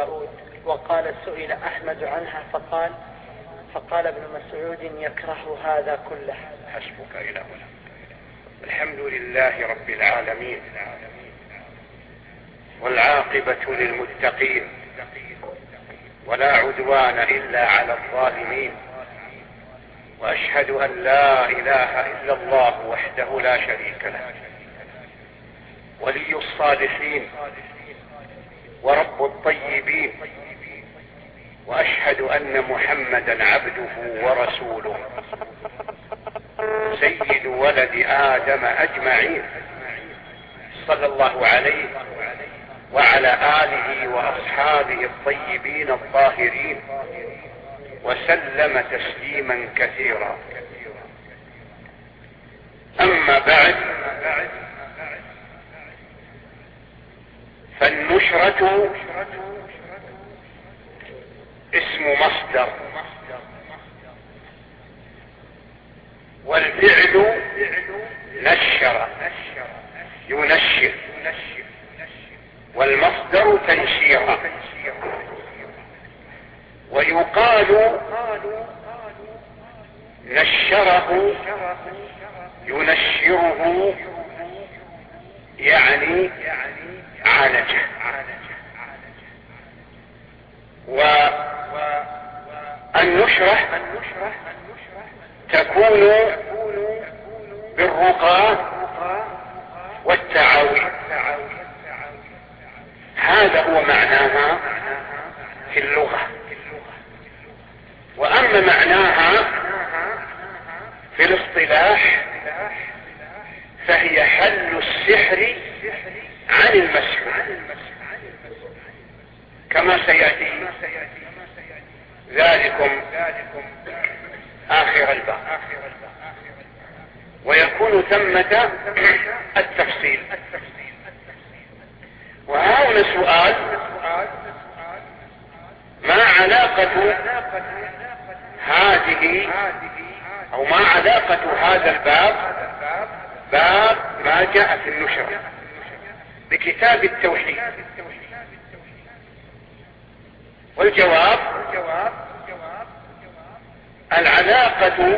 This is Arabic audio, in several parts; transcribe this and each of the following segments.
داود. وقال سئل أحمد عنها فقال ابن مسعود يكره هذا كله. حسبك إلى هنا. الحمد لله رب العالمين، والعاقبة للمتقين، ولا عدوان إلا على الظالمين، وأشهد أن لا إله إلا الله وحده لا شريك له، ولي الصالحين ورب الطيبين، وأشهد أن محمدا عبده ورسوله سيد ولد آدم أجمعين، صلى الله عليه وعلى آله وأصحابه الطيبين الطاهرين، وسلم تسليما كثيرا. أما بعد، فالنشرة اسم مصدر، والفعل نشر ينشر، والمصدر تنشيرا. ويقال نشره ينشره يعني عالجه. والنشرة تكون بالرقى والتعاويذ، هذا هو معناها في اللغة. وأما معناها في الاصطلاح فهي حل السحر عن المسحور، كما سيأتي ذلكم آخر الباب، ويكون ثمة التفصيل. وهنا سؤال: ما علاقة هذه أو ما علاقة هذا الباب، باب ما جاء في النشرة، بكتاب التوحيد؟ والجواب: العلاقة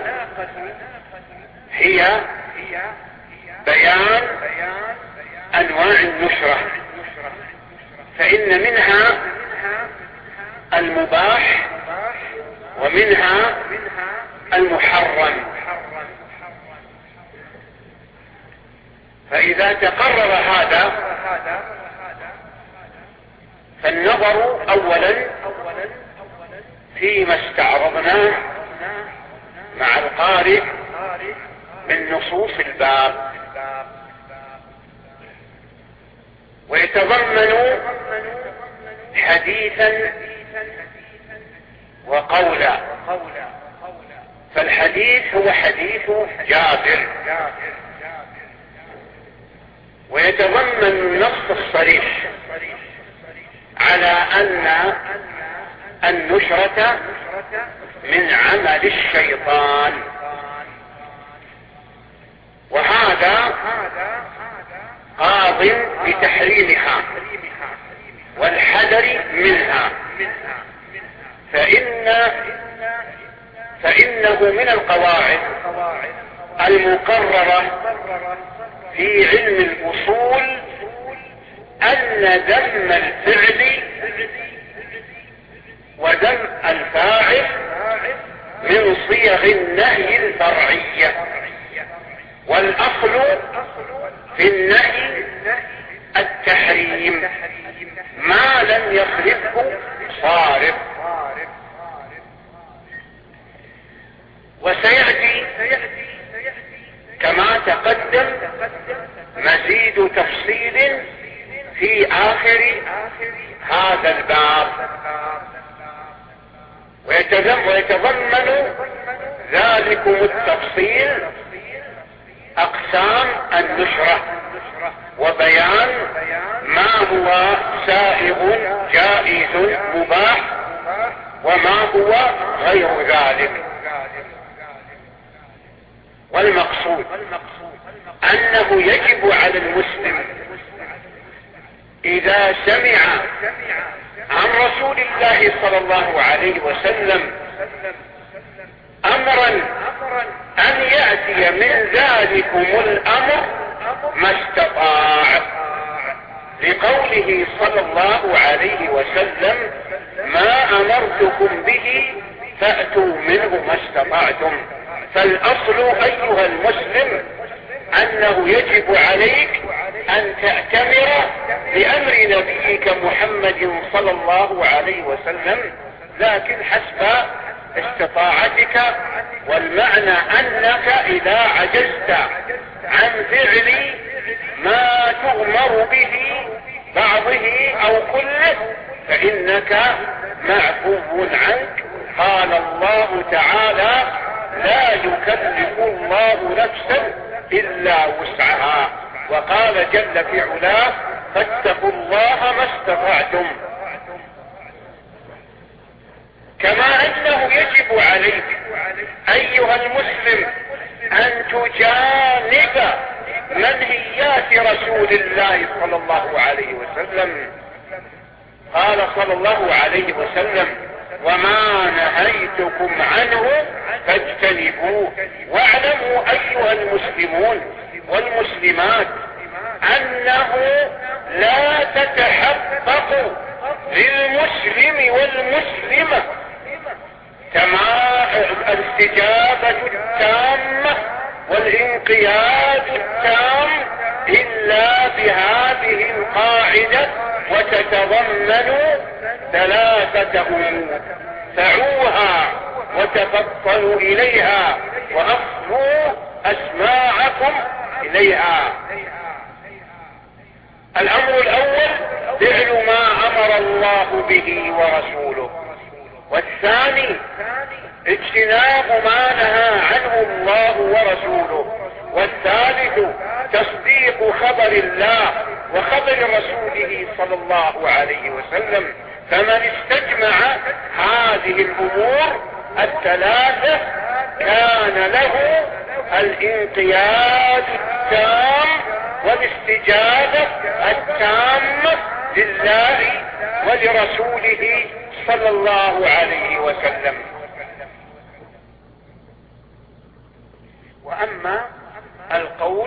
هي بيان أنواع النشرة، فإن منها المباح ومنها المحرم. فإذا تقرر هذا فالنظر أولا فيما استعرضناه مع القارئ من نصوص الباب، ويتضمن حديثا وقولا. فالحديث هو حديث جابر، ويتضمن النص الصريح على أن النشرة من عمل الشيطان، وهذا قاض بتحريمها والحذر منها، فإنه من القواعد المقررة في علم الأصول أن ذم الفعل وذم الفاعل من صيغ النهي الفرعية، والأصل في النهي التحريم ما لم يخلفه صارف. وسيأتي كما تقدم مزيد تفصيل في آخر هذا الباب، ويتضمن ذلكم التفصيل أقسام النشرة، وبيان ما هو سائغ جائز مباح وما هو غير ذلك. والمقصود أنه يجب على المسلم إذا سمع عن رسول رسول الله صلى الله عليه وسلم امرا ان يأتي من ذلكم الامر ما استطاع، لقوله صلى الله عليه وسلم: ما امرتكم به فأتوا منه ما استطعتم. فالاصل ايها المسلم انه يجب عليك ان تأتمر بامر نبيك محمد صلى الله عليه وسلم، لكن حسب استطاعتك. والمعنى انك اذا عجزت عن فعل ما تؤمر به بعضه او كله فانك معفو عنك. قال الله تعالى: لا يكلف الله نفسا الا وسعها. وقال جل في علاه: فاتقوا الله ما استطعتم. كما انه يجب عليك ايها المسلم ان تجانب منهيات رسول الله صلى الله عليه وسلم. قال صلى الله عليه وسلم: وما نهيتكم عنه فاجتنبوه. واعلموا ايها المسلمون والمسلمات انه لا تتحقق للمسلم والمسلمة الاستجابة التامة والانقياد التام الا بهذه القاعدة، وتتضمن 3 امور: دعوها وتفطنوا اليها واصغوا اسماعكم اليها. الامر الاول: فعل ما امر الله به ورسوله. والثاني: اجتناب ما نهى عنه الله ورسوله. والثالث: تصديق خبر الله وخبر رسوله صلى الله عليه وسلم. فمن استجمع هذه الامور 3 كان له الانقياد التام والاستجابة التامة لله ولرسوله صلى الله عليه وسلم. واما القول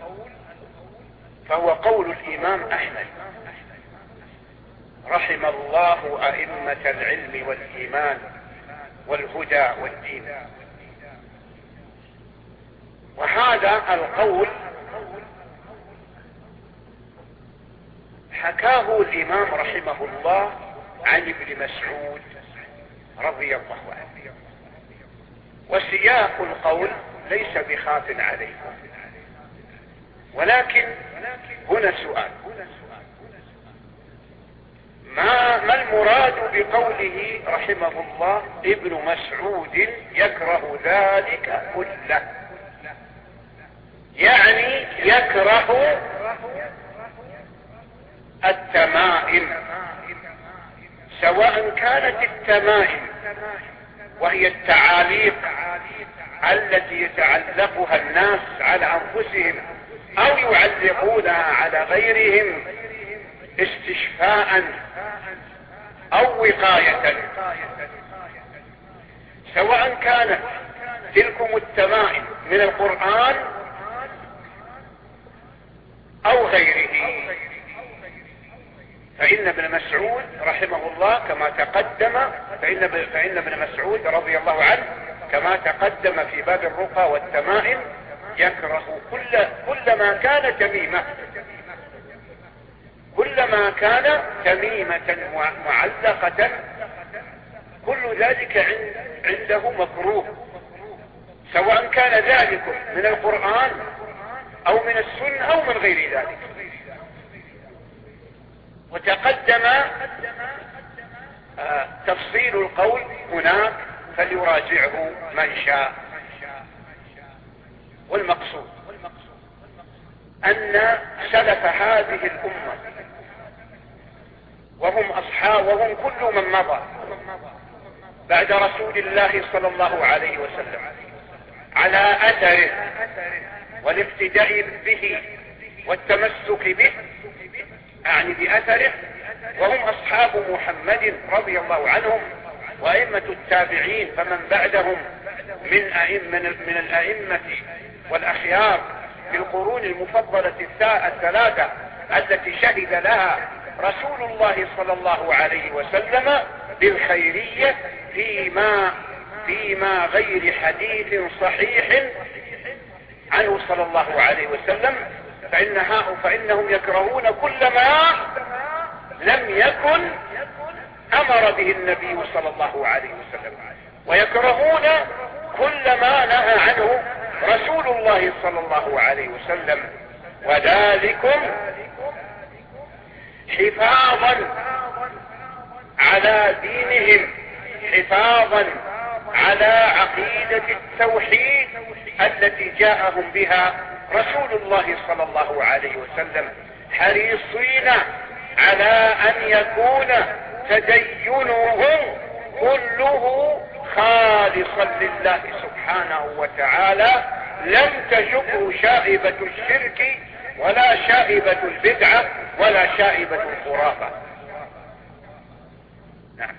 فهو قول الامام احمد رحم الله ائمة العلم والايمان والهدى والدين. وهذا القول حكاه الامام رحمه الله عن ابن مسعود رضي الله عنه. وسياق القول ليس بخاف عليكم، ولكن هنا سؤال: ما المراد بقوله رحمه الله ابن مسعود يكره ذلك كله؟ يعني يكره التمائم، سواء كانت التمائم وهي التعاليق التي يتعلقها الناس على انفسهم او يعلقونها على غيرهم استشفاء او وقاية، سواء كانت تلكم التمائم من القرآن او غيره. فإن ابن مسعود رحمه الله كما تقدم فإن ابن مسعود رضي الله عنه كما تقدم في باب الرقى والتمائم يكره كل ما كان تميمة، كلما كان تميمة معلقة كل ذلك عنده مكروه، سواء كان ذلك من القرآن او من السنة او من غير ذلك. وتقدم تفصيل القول هناك فليراجعه من شاء. والمقصود ان سلف هذه الامة وهم كل من مضى بعد رسول الله صلى الله عليه وسلم على اثره والاقتداء به والتمسك به، اعني باثره وهم أصحاب محمد رضي الله عنهم وأئمة التابعين فمن بعدهم من الأئمة والأخيار في القرون المفضلة الثلاثة التي شهد لها رسول الله صلى الله عليه وسلم بالخيرية فيما غير حديث صحيح عنه صلى الله عليه وسلم، فإنهم يكرهون كل ما لم يكن أمر به النبي صلى الله عليه وسلم، ويكرهون كل ما نهى عنه رسول الله صلى الله عليه وسلم، وذلكم حفاظا على دينهم، حفاظا على عقيدة التوحيد التي جاءهم بها رسول الله صلى الله عليه وسلم، حريصين على أن يكون تدينهم كله خالصا لله سبحانه وتعالى، لم تشبه شائبة الشرك ولا شائبة البدعة ولا شائبة الخرافة. نعم.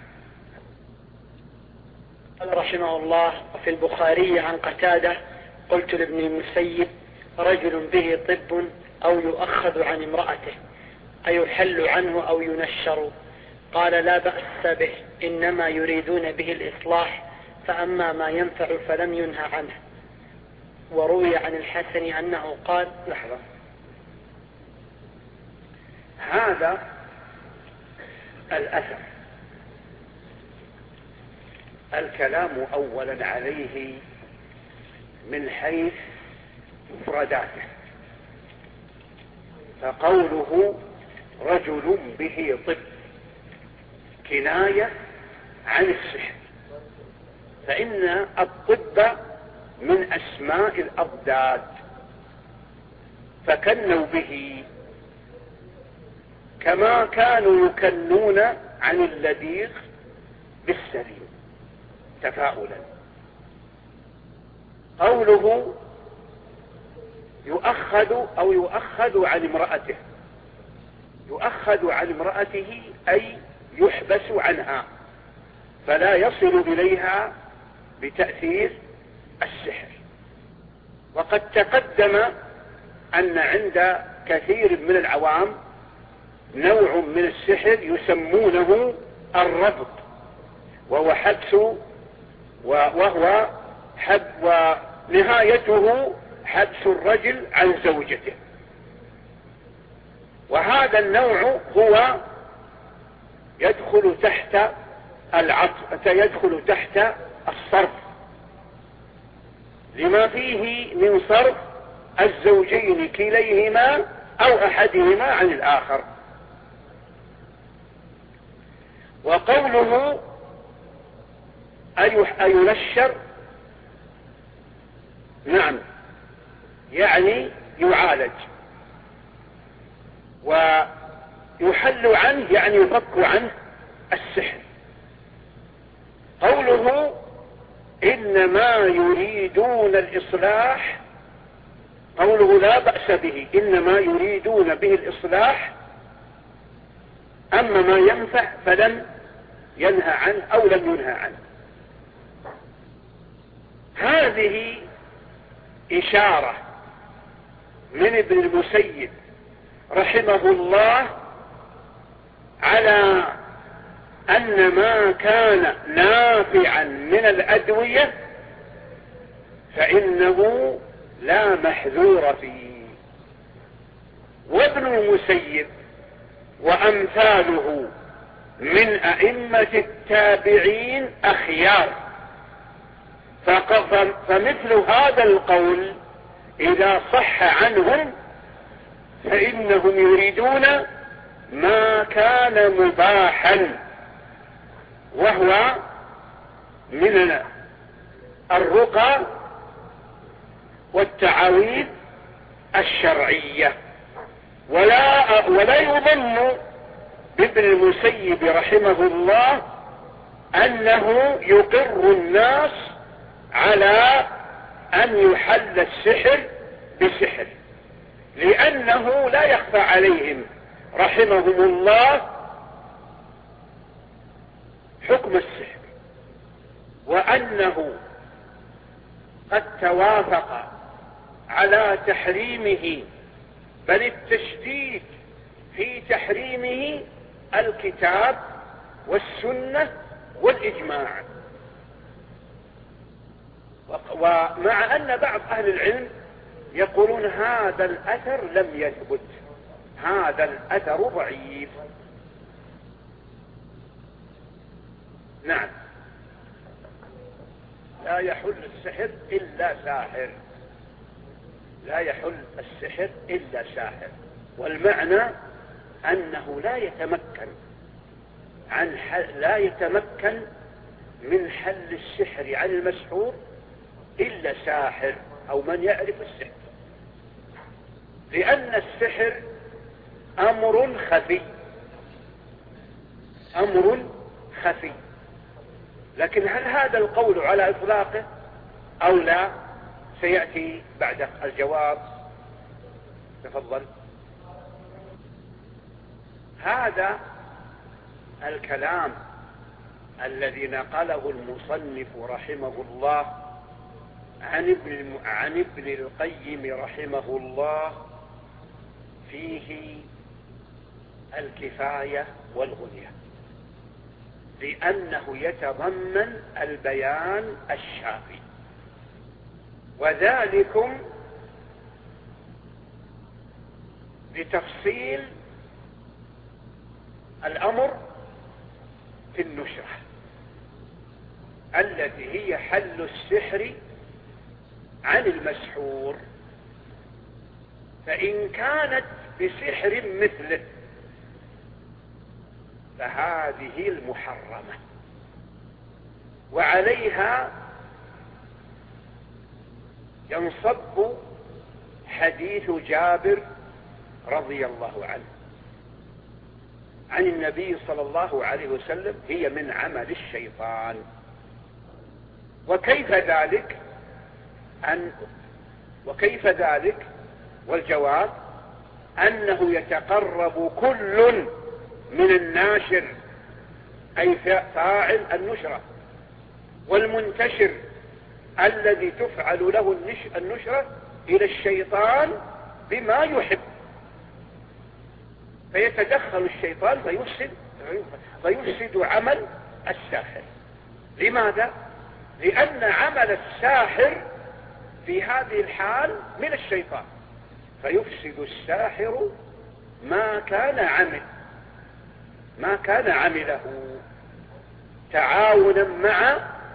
قال رحمه الله: وفي البخاري عن قتادة: قلت لابن المسيب: رجل به طب أو يؤخذ عن امرأته أيحل عنه أو ينشر؟ قال: لا بأس به، إنما يريدون به الإصلاح، فأما ما ينفع فلم ينهى عنه. وروي عن الحسن أنه قال: لحظة، هذا الأثر الكلام أولا عليه من حيث مفرداته، فقوله رجل به طب كناية عن السحر، فإن الطب من أسماء الأضداد، فكنوا به كما كانوا يكنون عن اللديغ بالسليم تفاؤلا. قوله يؤخذ عن امرأته، يؤخذ عن امرأته أي يحبس عنها فلا يصل إليها بتأثير السحر. وقد تقدم أن عند كثير من العوام نوع من السحر يسمونه الربط، وهو حبس، وهو ونهايته حبس الرجل عن زوجته. وهذا النوع هو يدخل تحت العطف، يدخل تحت الصرف، لما فيه من صرف الزوجين كليهما أو أحدهما عن الآخر. وقوله أينشر، نعم، يعني يعالج، ويحل عنه يعني يفك عنه السحر. قوله إنما يريدون الإصلاح، قوله لا بأس به، إنما يريدون به الإصلاح، أما ما ينفع فلم ينهى عنه أو لم ينهى عنه. هذه إشارة من ابن المسيب رحمه الله على أن ما كان نافعا من الأدوية فإنه لا محذور فيه. وابن المسيب وأمثاله من أئمة التابعين أخيار، فمثل هذا القول إذا صح عنهم فإنهم يريدون ما كان مباحا، وهو من الرقى والتعاويذ الشرعية. ولا يظن بابن المسيب رحمه الله أنه يقر الناس على أن يحل السحر بسحر، لأنه لا يخفى عليهم رحمهم الله حكم السحر، وأنه قد توافق على تحريمه، بل التشديد في تحريمه الكتاب والسنة والإجماع. ومع أن بعض أهل العلم يقولون هذا الأثر لم يثبت، هذا الأثر ضعيف. نعم، لا يحل السحر إلا ساحر، لا يحل السحر إلا ساحر، والمعنى أنه لا يتمكن من حل السحر عن المسحور إلا ساحر أو من يعرف السحر، لأن السحر أمر خفي. لكن هل هذا القول على إطلاقه أو لا؟ سيأتي بعد الجواب. تفضل. هذا الكلام الذي نقله المصنف رحمه الله عن ابن القيم رحمه الله فيه الكفاية والغنية، لأنه يتضمن البيان الشافي، وذلكم لتفصيل الأمر في النشرة التي هي حل السحر عن المسحور. فإن كانت بسحر مثله فهذه المحرمة، وعليها ينصب حديث جابر رضي الله عنه عن النبي صلى الله عليه وسلم: هي من عمل الشيطان. وكيف ذلك؟ والجواب أنه يتقرب كل من الناشر أي فاعل النشرة والمنتشر الذي تفعل له النشرة إلى الشيطان بما يحب، فيتدخل الشيطان فيفسد عمل الساحر. لماذا؟ لأن عمل الساحر في هذه الحال من الشيطان، فيفسد الساحر ما كان عمله تعاونا مع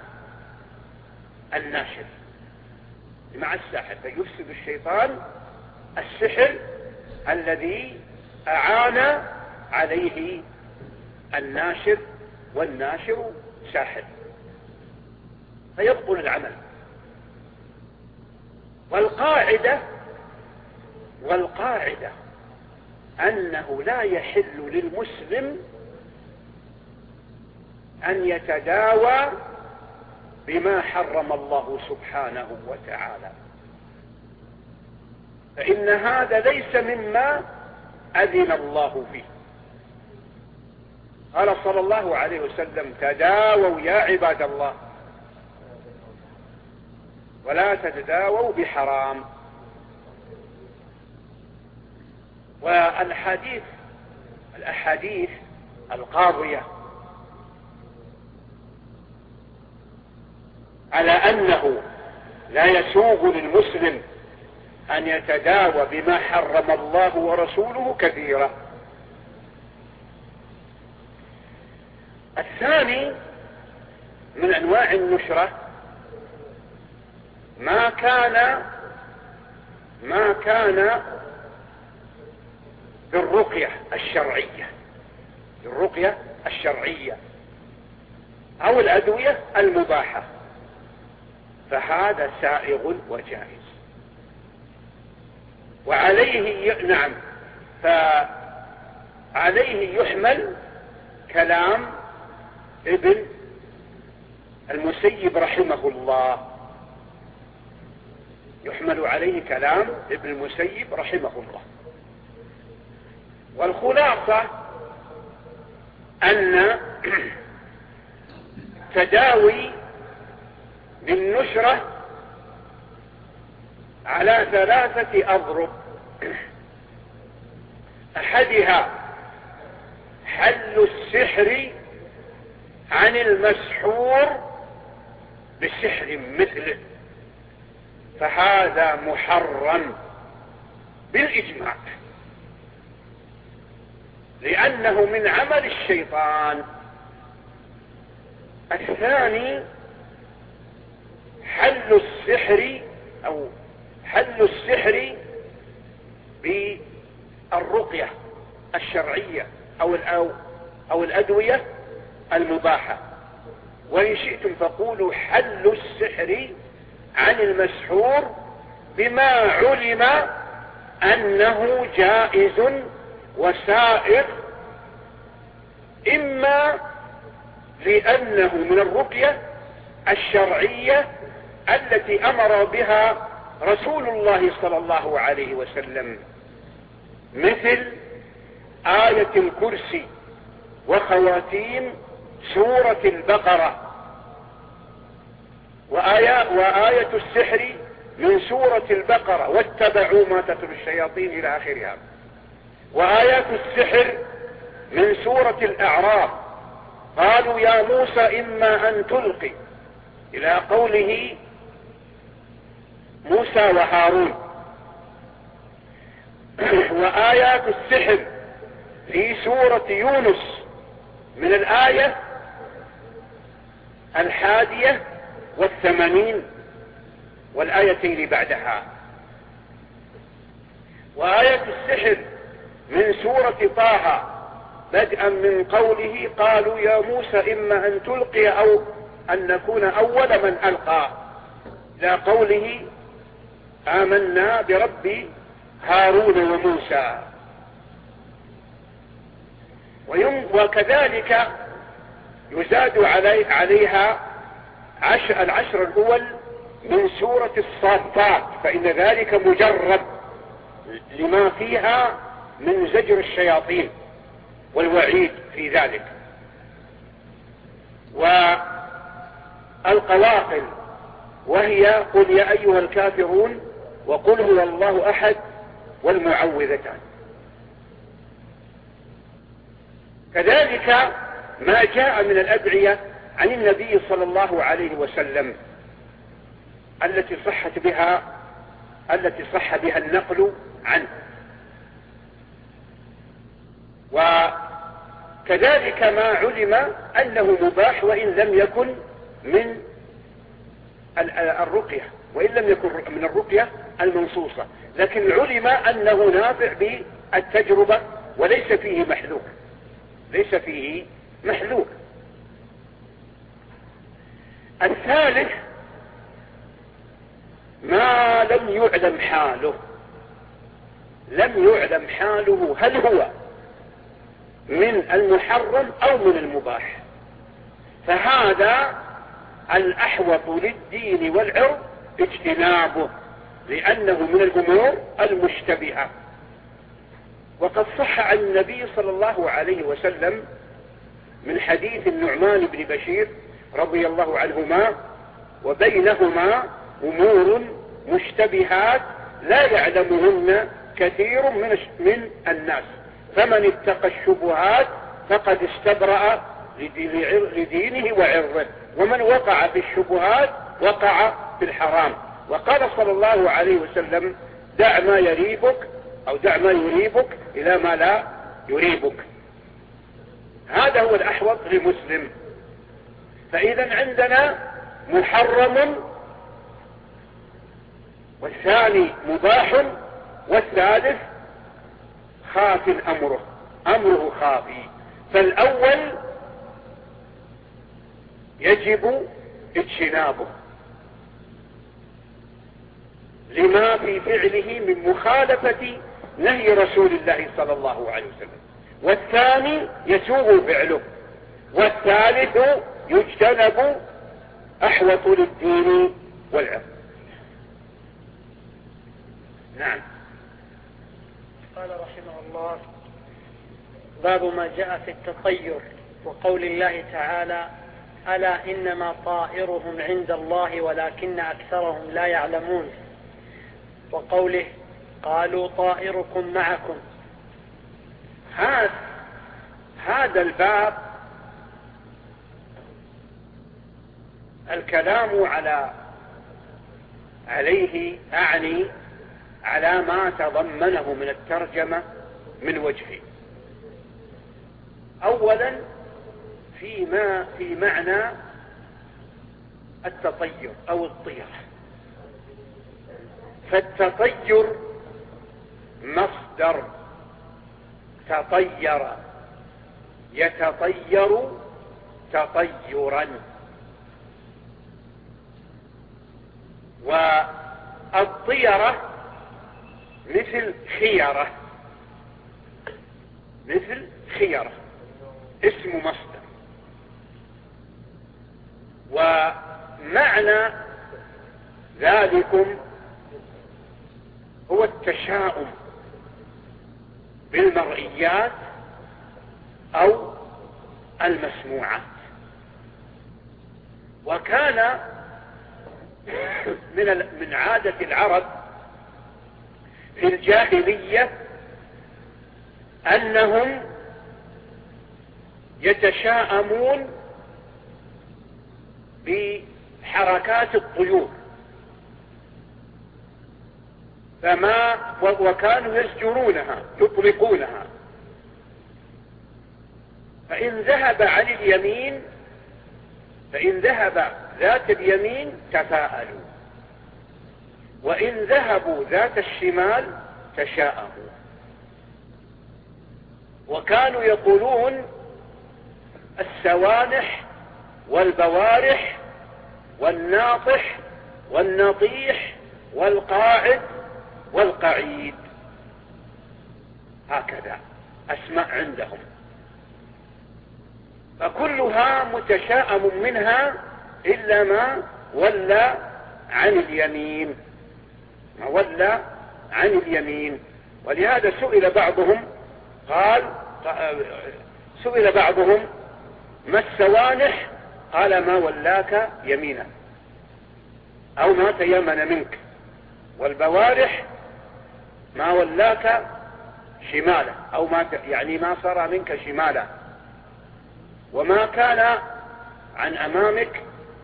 الناشر مع الساحر، فيفسد الشيطان السحر الذي أعان عليه الناشر، والناشر ساحر، فيبطل العمل. والقاعدة أنه لا يحل للمسلم أن يتداوى بما حرم الله سبحانه وتعالى، فإن هذا ليس مما أذن الله فيه. قال صلى الله عليه وسلم: تداووا يا عباد الله ولا تتداووا بحرام. والأحاديث القاضية على أنه لا يسوغ للمسلم أن يتداوى بما حرم الله ورسوله كثيرة. الثاني من أنواع النشرة ما كان بالرقية الشرعية أو الأدوية المباحة، فهذا سائغ وجائز. فعليه يحمل كلام ابن المسيب رحمه الله، والخلاصة أن التداوي بالنشرة على 3 أضرب. أحدها حل السحر عن المسحور بسحر مثله، فهذا محرم بالإجماع، لأنه من عمل الشيطان. الثاني حل السحر أو حل السحر بالرقية الشرعية أو الأدوية المباحة. وإن شئتم فقولوا حل السحر عن المسحور بما علم أنه جائز وسائر، إما لأنه من الرقية الشرعية التي أمر بها رسول الله صلى الله عليه وسلم، مثل آية الكرسي وخواتيم سورة البقرة، وآية السحر من سورة البقرة واتبعوا ما تتلو الشياطين إلى آخرها، وآيات السحر من سورة الأعراف قالوا يا موسى إما أن تلقي إلى قوله موسى وهارون، وآيات السحر في سورة يونس من الآية 81 والآيتين بعدها، وآية السحر من سورة طه بدءا من قوله قالوا يا موسى إما أن تلقي أو أن نكون أول من ألقى إلى قوله آمنا برب هارون وموسى. وكذلك يزاد عليها العشر الأول من سورة الصافات، فإن ذلك مجرد لما فيها من زجر الشياطين والوعيد في ذلك. والقواقل وهي قل يا أيها الكافرون وقل هو الله أحد والمعوذتان. كذلك ما جاء من الأدعية عن النبي صلى الله عليه وسلم التي صح بها النقل عنه. وكذلك ما علم أنه مباح وإن لم يكن من الرقية، وإن لم يكن من الرقية المنصوصة، لكن علم أنه نافع بالتجربة وليس فيه محذور، ليس فيه محذور. الثالث ما لم يعلم حاله، لم يعلم حاله هل هو من المحرم أو من المباح، فهذا الأحوط للدين والعرض اجتنابه، لأنه من الأمور المشتبهة. وقد صح عن النبي صلى الله عليه وسلم من حديث النعمان بن بشير رضي الله عنهما وبينهما أمور مشتبهات لا يعلمهن كثير من الناس، فمن اتقى الشبهات فقد استبرأ لدينه وعرضه، ومن وقع في الشبهات وقع في الحرام. وقال صلى الله عليه وسلم دع ما يريبك أو دع ما يريبك إلى ما لا يريبك. هذا هو الأحوط لمسلم. فإذا عندنا محرم، والثاني مباح، والثالث خاف أمره خافي. فالأول يجب اجتنابه لما في فعله من مخالفة نهي رسول الله صلى الله عليه وسلم، والثاني يسوغ فعله، والثالث يجتنب أحوط للدين والعرض. نعم. قال رحمه الله باب ما جاء في التطير وقول الله تعالى ألا إنما طائرهم عند الله ولكن أكثرهم لا يعلمون. وقوله قالوا طائركم معكم. هذا الباب الكلام عليه أعني على ما تضمنه من الترجمة من وجهين. أولا في معنى التطير أو الطيرة. فالتطير مصدر تطير يتطير تطيرا، والطيرة مثل خيرة اسم مصدر. ومعنى ذلكم هو التشاؤم بالمرئيات أو المسموعات. وكان من عادة العرب في الجاهلية أنهم يتشاءمون بحركات الطيور، وكانوا يزجرونها يطلقونها، فإن ذهب ذات اليمين تفاءلوا، وإن ذهبوا ذات الشمال تشاءموا. وكانوا يقولون السوانح والبوارح والناطح والنطيح والقاعد والقعيد، هكذا أسماء عندهم، فكلها متشاءم منها إلا ما ولى عن اليمين. ولهذا سئل بعضهم ما السوانح؟ قال ما ولاك يمينا أو ما تيمن منك، والبوارح ما ولاك شمالا أو ما صار منك شمالا، وما كان عن أمامك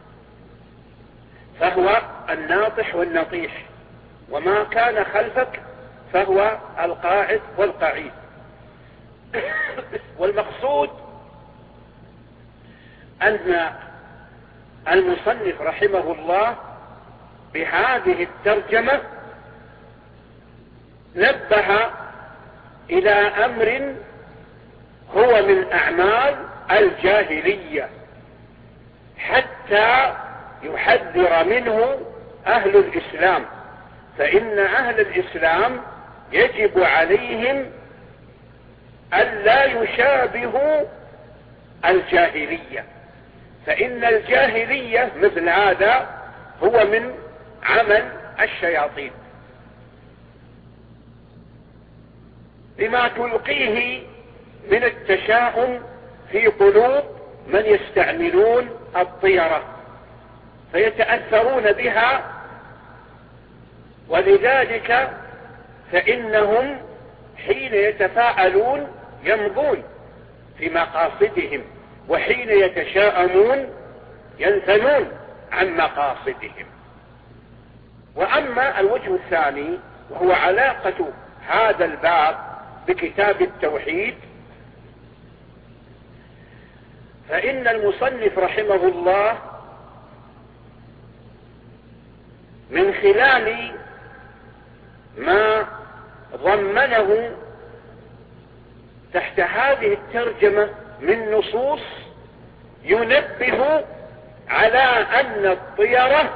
فهو الناطح والنطيح، وما كان خلفك فهو القاعد والقعيد. والمقصود أن المصنف رحمه الله بهذه الترجمة نبه إلى أمر هو من أعمال الجاهلية حتى يحذر منه أهل الإسلام، فإن أهل الإسلام يجب عليهم ألا يشابهوا الجاهلية، فإن الجاهلية مثل هذا هو من عمل الشياطين بما تلقيه من التشاؤم في قلوب من يستعملون الطيرة فيتأثرون بها، ولذلك فإنهم حين يتفاءلون يمضون في مقاصدهم، وحين يتشاءمون ينثنون عن مقاصدهم. وأما الوجه الثاني وهو علاقة هذا الباب بكتاب التوحيد، فإن المصنف رحمه الله من خلال ما ضمنه تحت هذه الترجمة من نصوص ينبه على أن الطيرة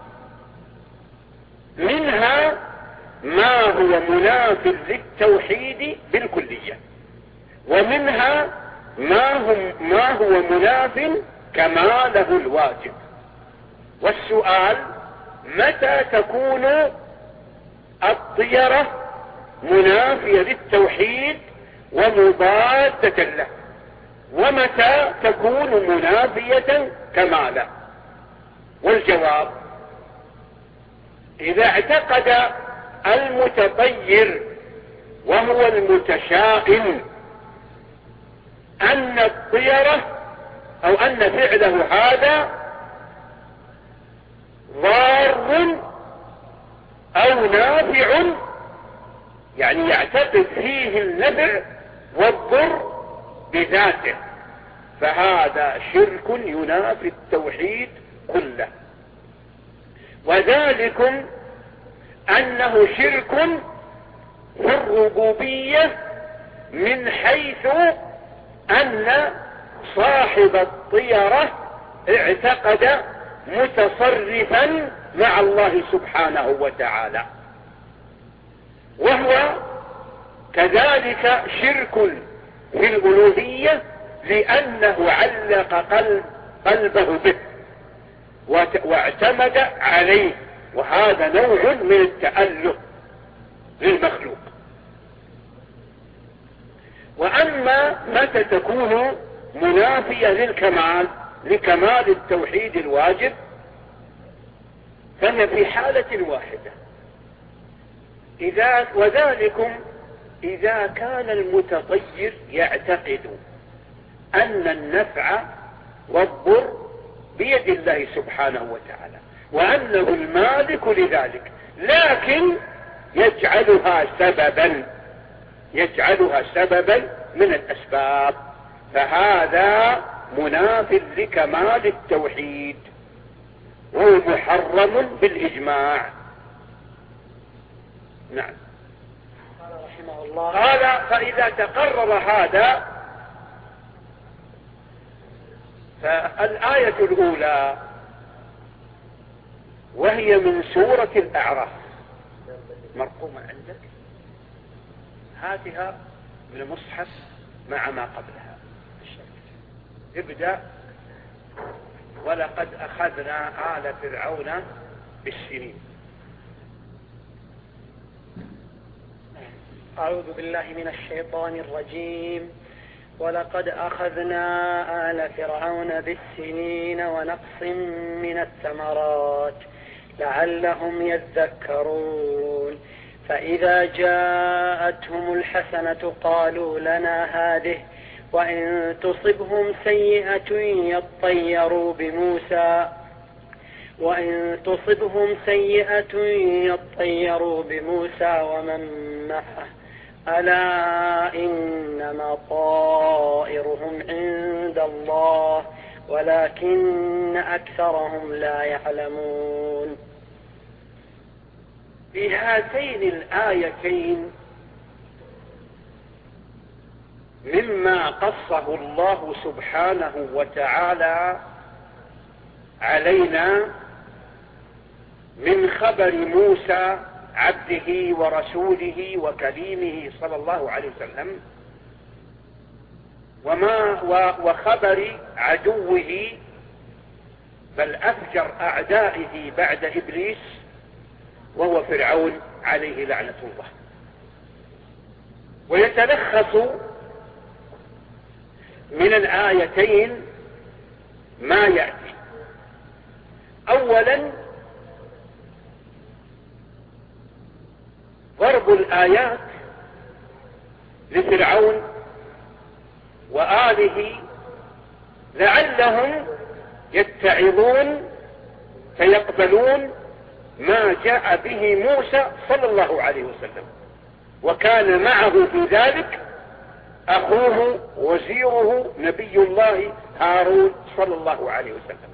منها ما هو مناف للتوحيد بالكلية، ومنها ما هو مناف كماله الواجب. والسؤال متى تكون الطيرة منافية للتوحيد ومضادة له؟ ومتى تكون منافية كمالا؟ والجواب: إذا اعتقد المتطير وهو المتشائم أن الطيرة أو أن فعله هذا ضار أو نافع، يعني يعتقد فيه النفع والضر بذاته، فهذا شرك ينافي التوحيد كله. وذلكم أنه شرك في الربوبية من حيث أن صاحب الطيرة اعتقد متصرفا مع الله سبحانه وتعالى، وهو كذلك شرك في الألوهية لأنه علق قلبه به واعتمد عليه، وهذا نوع من التأله للمخلوق. وأما متى تكون منافية لكمال التوحيد الواجب، فهي في حالة واحدة، وذلكم إذا كان المتطير يعتقد أن النفع والضر بيد الله سبحانه وتعالى وأنه المالك لذلك، لكن يجعلها سببا من الأسباب، فهذا مناف لكمال التوحيد وهو محرم بالإجماع. نعم. قال رحمه الله: قال: فإذا تقرر هذا، فالآية الأولى وهي من سورة الأعراف مرقومة عندك، هاتها من المصحف مع ما قبلها. ابدأ: ولقد أخذنا آل فرعون بالسنين. أعوذ بالله من الشيطان الرجيم. ولقد أخذنا آل فرعون بالسنين ونقص من الثمرات لعلهم يذكرون. فإذا جاءتهم الحسنة قالوا لنا هذه، وإن تصبهم سيئة يطيروا بموسى ومن معه ألا إنما طائرهم عند الله ولكن أكثرهم لا يعلمون. في هاتين الآيتين مما قصه الله سبحانه وتعالى علينا من خبر موسى عبده ورسوله وكليمه صلى الله عليه وسلم، وخبر عدوه بل أفجر أعدائه بعد إبليس وهو فرعون عليه لعنة الله. ويتلخص من الآيتين ما يأتي: أولا ضرب الآيات لفرعون وآله لعلهم يتعظون فيقبلون ما جاء به موسى صلى الله عليه وسلم، وكان معه في ذلك أخوه وزيره نبي الله هارون صلى الله عليه وسلم.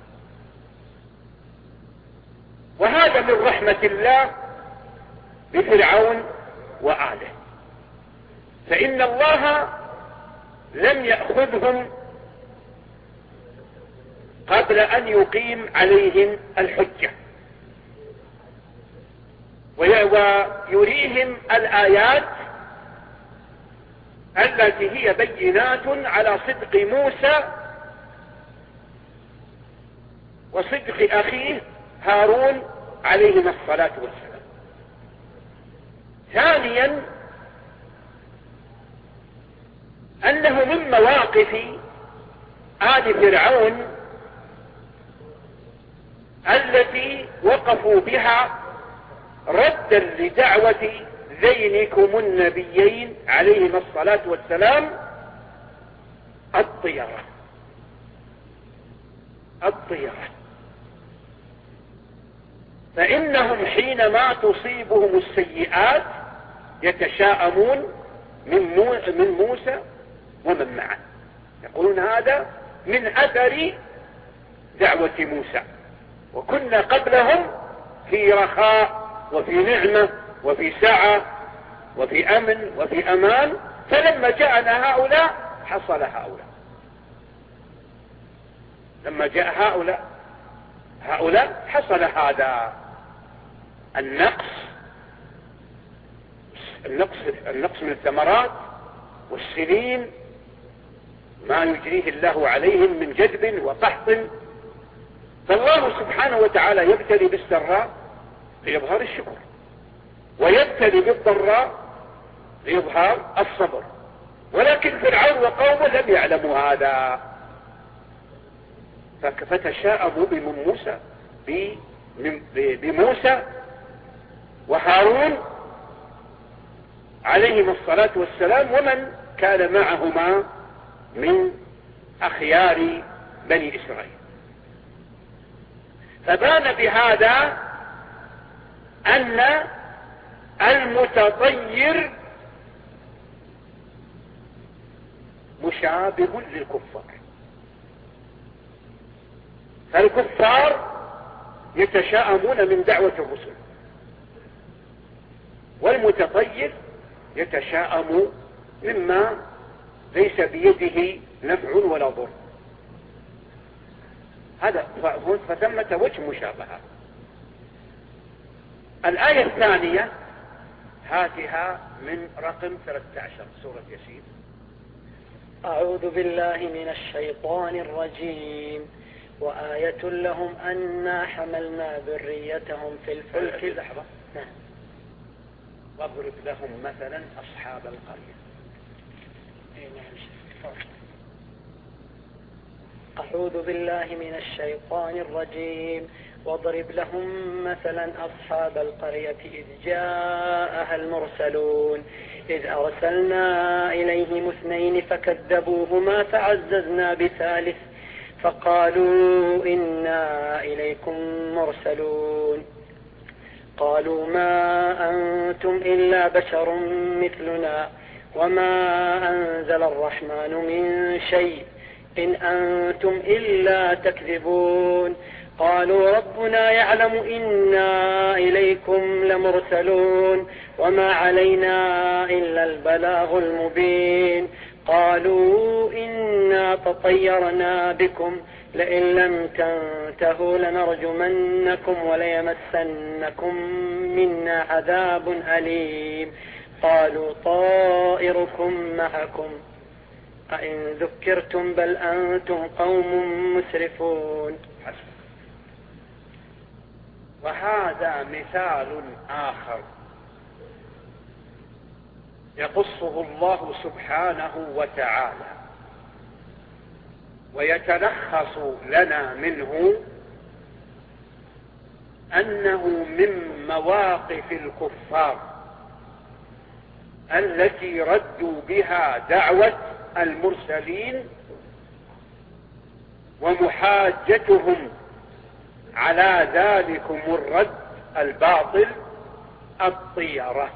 وهذا من رحمة الله بفرعون وآله، فإن الله لم يأخذهم قبل أن يقيم عليهم الحجة، ويريهم الآيات التي هي بينات على صدق موسى وصدق أخيه هارون عليهما الصلاة والسلام. ثانيا أنه من مواقف آل فرعون التي وقفوا بها ردا لدعوة ذينكم النبيين عليهما الصلاة والسلام الطيرة. فإنهم حينما تصيبهم السيئات يتشاءمون من موسى ومن معه، يقولون هذا من أثر دعوة موسى، وكنا قبلهم في رخاء وفي نعمة وفي سعة وفي أمن وفي أمان، فلما جاءنا هؤلاء حصل هؤلاء. لما جاء هؤلاء حصل هذا النقص من الثمرات والسنين، ما يجريه الله عليهم من جدب وقحط. فالله سبحانه وتعالى يبتلي بالسراء ليظهر الشكر، ويبتلي بالضراء ليظهر الصبر، ولكن فرعون وقومه لم يعلموا هذا، فتشاءموا بموسى وهارون عليهما الصلاة والسلام ومن كان معهما من أخيار بني إسرائيل. فبان بهذا أن المتطير مشابه للكفار، فالكفار يتشاءمون من دعوة الرسل، والمتطير يتشاءم مما ليس بيده نفع ولا ضر. هذا فثمة وجه مشابهة. الآية الثانية هاتها من رقم 13 سورة ياسين. أعوذ بالله من الشيطان الرجيم. وآية لهم أنا حملنا ذريتهم في الفلك. لحظة. واضرب لهم مثلا أصحاب القرية. أعوذ بالله من الشيطان الرجيم. واضرب لهم مثلا أصحاب القرية إذ جاءها المرسلون إذ أرسلنا إليهم 2 فكذبوهما فعززنا بثالث فقالوا إنا إليكم مرسلون. قالوا ما أنتم إلا بشر مثلنا وما أنزل الرحمن من شيء إن أنتم إلا تكذبون. قالوا ربنا يعلم إنا إليكم لمرسلون وما علينا إلا البلاغ المبين. قالوا إنا تطيرنا بكم لئن لم تنتهوا لنرجمنكم وليمسنكم منا عذاب أليم. قالوا طائركم معكم أئن ذكرتم بل أنتم قوم مسرفون. وهذا مثال آخر يقصه الله سبحانه وتعالى ويتلخص لنا منه أنه من مواقف الكفار التي ردوا بها دعوة المرسلين ومحاجتهم على ذلكم الرد الباطل الطيرة.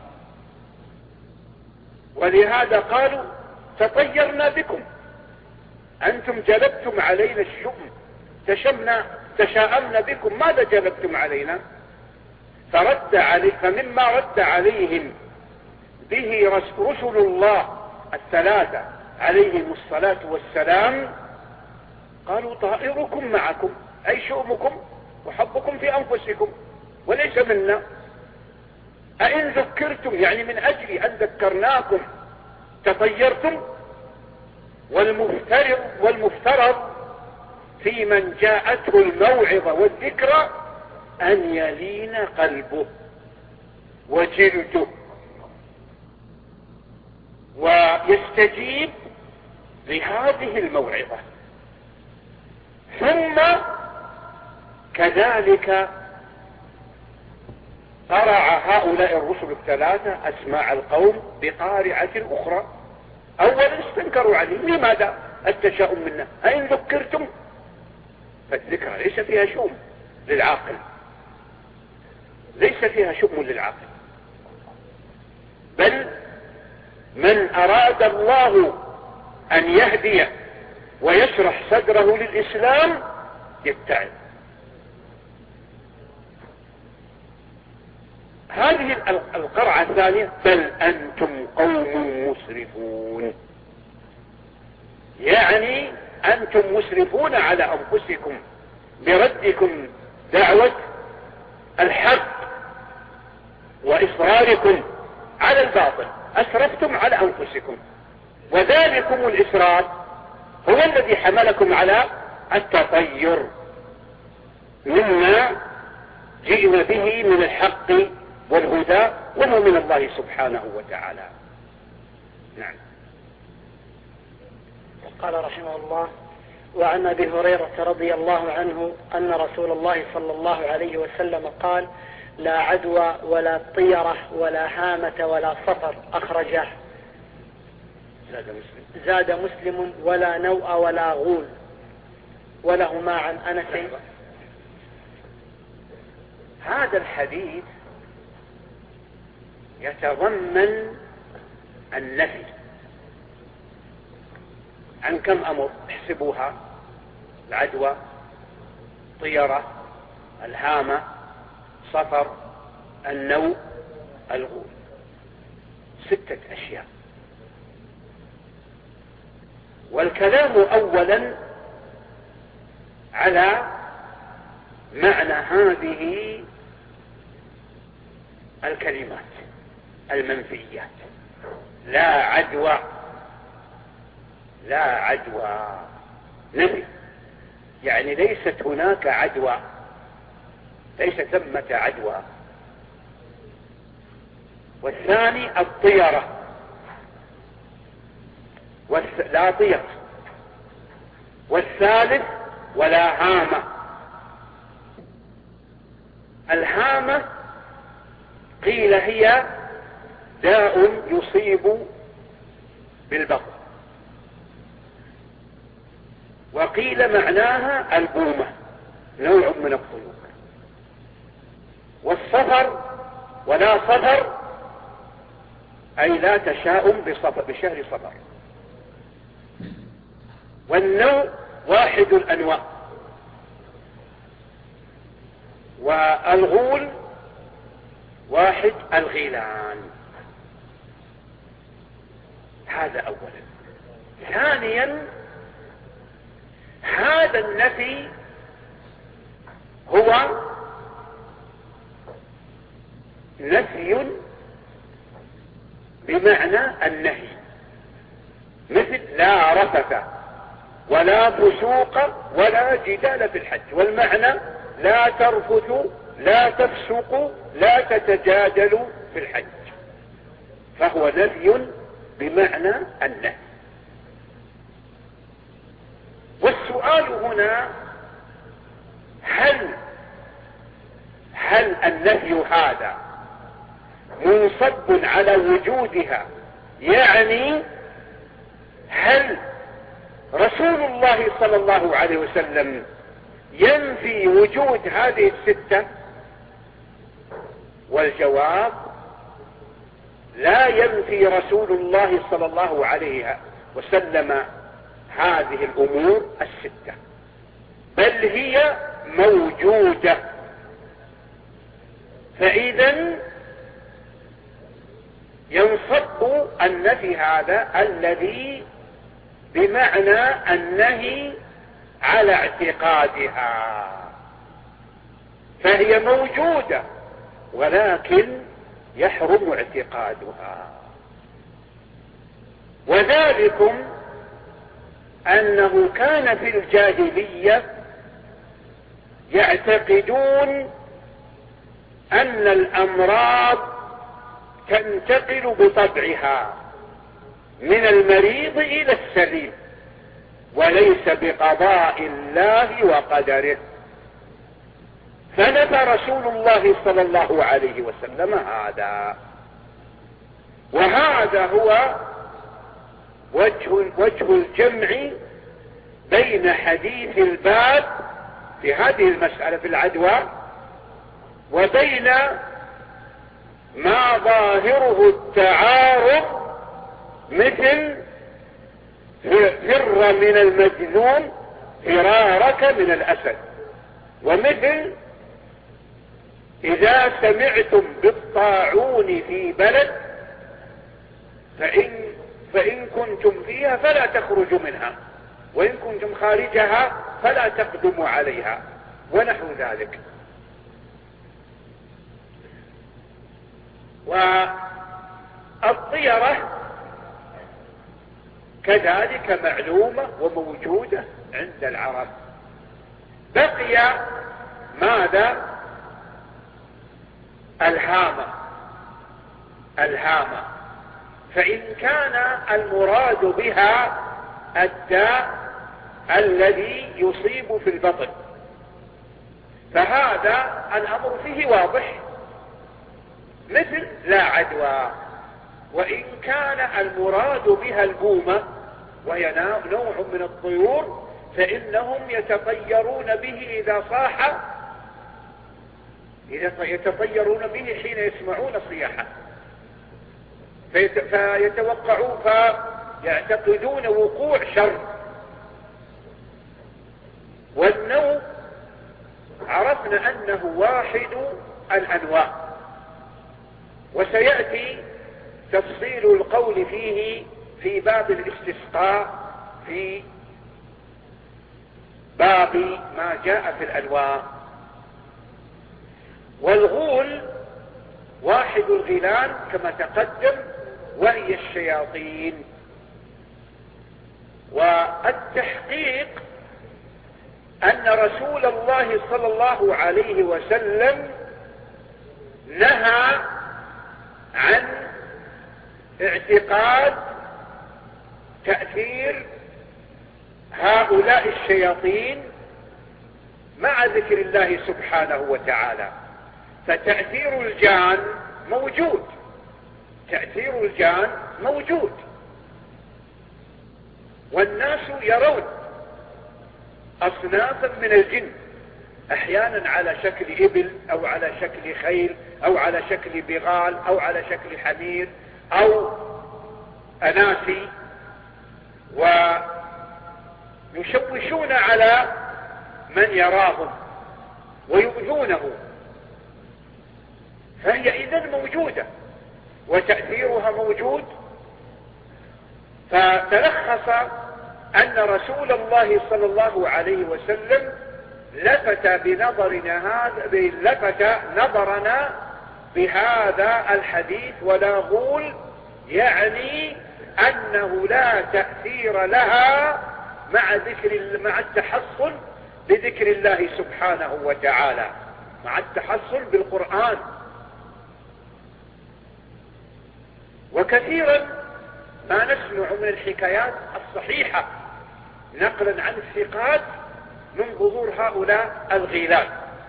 ولهذا قالوا تطيرنا بكم، أنتم جلبتم علينا الشؤم، تشاءمنا بكم، ماذا جلبتم علينا؟ فمما رد عليهم به رسل الله 3 عليهم الصلاة والسلام قالوا طائركم معكم، أي شؤمكم وحبكم في أنفسكم وليس منا. أئن ذكرتم يعني من أجل أن ذكرناكم تطيرتم. والمفترض في من جاءته الموعظة والذكرى أن يلين قلبه وجلده ويستجيب لهذه الموعظة ثم كذلك قرع هؤلاء الرسل الثلاثة أسماع القوم بقارعة أخرى. أولا استنكروا عليه، لماذا التشاؤم منا؟ أين ذكرتم؟ فالذكرى ليس فيها شؤم للعاقل، ليس فيها شؤم للعاقل، بل من أراد الله أن يهدي ويشرح صدره للإسلام يتعظ. هذه القرعة الثانية: بل أنتم قوم مسرفون، يعني أنتم مسرفون على أنفسكم بردكم دعوة الحق وإصراركم على الباطل، أسرفتم على أنفسكم، وذلكم الإسراف هو الذي حملكم على التطير مما جئنا به من الحق والهدى، وهو من الله سبحانه وتعالى. نعم. قال رحمه الله: وعن أبي هريرة رضي الله عنه أن رسول الله صلى الله عليه وسلم قال: لا عدوى ولا طيرة ولا هامة ولا صفر، أخرجه. زاد مسلم: ولا نوء ولا غول. ولهما عن أنس. هذا الحديث يتضمن النفي عن كم أمر، احسبوها: العدوى، طيرة، الهامة، صفر، النوء، الغول، 6 أشياء. والكلام أولا على معنى هذه الكلمات المنفيات: لا عدوى. لا عدوى نفي، يعني ليست هناك عدوى، ليس ثمة عدوى. والثاني الطيرة، لا طير. والثالث ولا هامة. الهامة قيل هي داء يصيب بالبطن، وقيل معناها البومة، نوع من الطيور. والصفر ولا صفر أي لا تشاؤم بشهر صفر. والنوع واحد الأنواع. والغول واحد الغيلان. هذا أولا. ثانيا، هذا النفي هو نفي بمعنى النهي، مثل لا رفث ولا فسوق ولا جدال في الحج، والمعنى لا ترفثوا لا تفسقوا لا تتجادلوا في الحج، فهو نفي بمعنى النهي. والسؤال هنا: هل النفي هذا منصب على وجودها؟ يعني هل رسول الله صلى الله عليه وسلم ينفي وجود هذه 6؟ والجواب: لا ينفي رسول الله صلى الله عليه وسلم هذه الأمور 6، بل هي موجودة. فإذا ينصب النفي هذا الذي بمعنى النهي على اعتقادها، فهي موجودة ولكن يحرم اعتقادها. وذلكم أنه كان في الجاهلية يعتقدون أن الأمراض تنتقل بطبعها من المريض إلى السليم، وليس بقضاء الله وقدره. فنفى رسول الله صلى الله عليه وسلم هذا. وهذا هو وجه الجمع بين حديث الباب في هذه المسألة في العدوى وبين ما ظاهره التعارض، مثل فر من المجذوم فرارك من الأسد، ومثل إذا سمعتم بالطاعون في بلد فإن كنتم فيها فلا تخرجوا منها، وإن كنتم خارجها فلا تقدموا عليها، ونحو ذلك. والطيرة كذلك معلومة وموجودة عند العرب. بقي ماذا؟ الهامة. فإن كان المراد بها الداء الذي يصيب في البطن فهذا الأمر فيه واضح، مثل لا عدوى. وإن كان المراد بها البومة وهي نوع من الطيور فإنهم يتطيرون به إذا صاح، يتطيرون به حين يسمعون صياحه فيتوقعون فيعتقدون وقوع شر. والنوع عرفنا أنه واحد الأنواع، وسيأتي تفصيل القول فيه في باب الاستسقاء في باب ما جاء في الأنواع. والغول واحد الغيلان كما تقدم، وهي الشياطين. والتحقيق أن رسول الله صلى الله عليه وسلم نهى عن اعتقاد تأثير هؤلاء الشياطين مع ذكر الله سبحانه وتعالى. فتأثير الجان موجود، تأثير الجان موجود، والناس يرون أصنافا من الجن أحيانا على شكل إبل أو على شكل خيل أو على شكل بغال أو على شكل حمير أو أناسي، ويشوشون على من يراهم ويؤذونه. فهي إذن موجودة وتأثيرها موجود. فتلخص أن رسول الله صلى الله عليه وسلم لفت نظرنا بهذا الحديث ولا غول، يعني أنه لا تأثير لها مع التحصن بذكر الله سبحانه وتعالى، مع التحصن بالقرآن. وكثيرا ما نسمع من الحكايات الصحيحة نقلا عن الثقات من ظهور هؤلاء الغيلان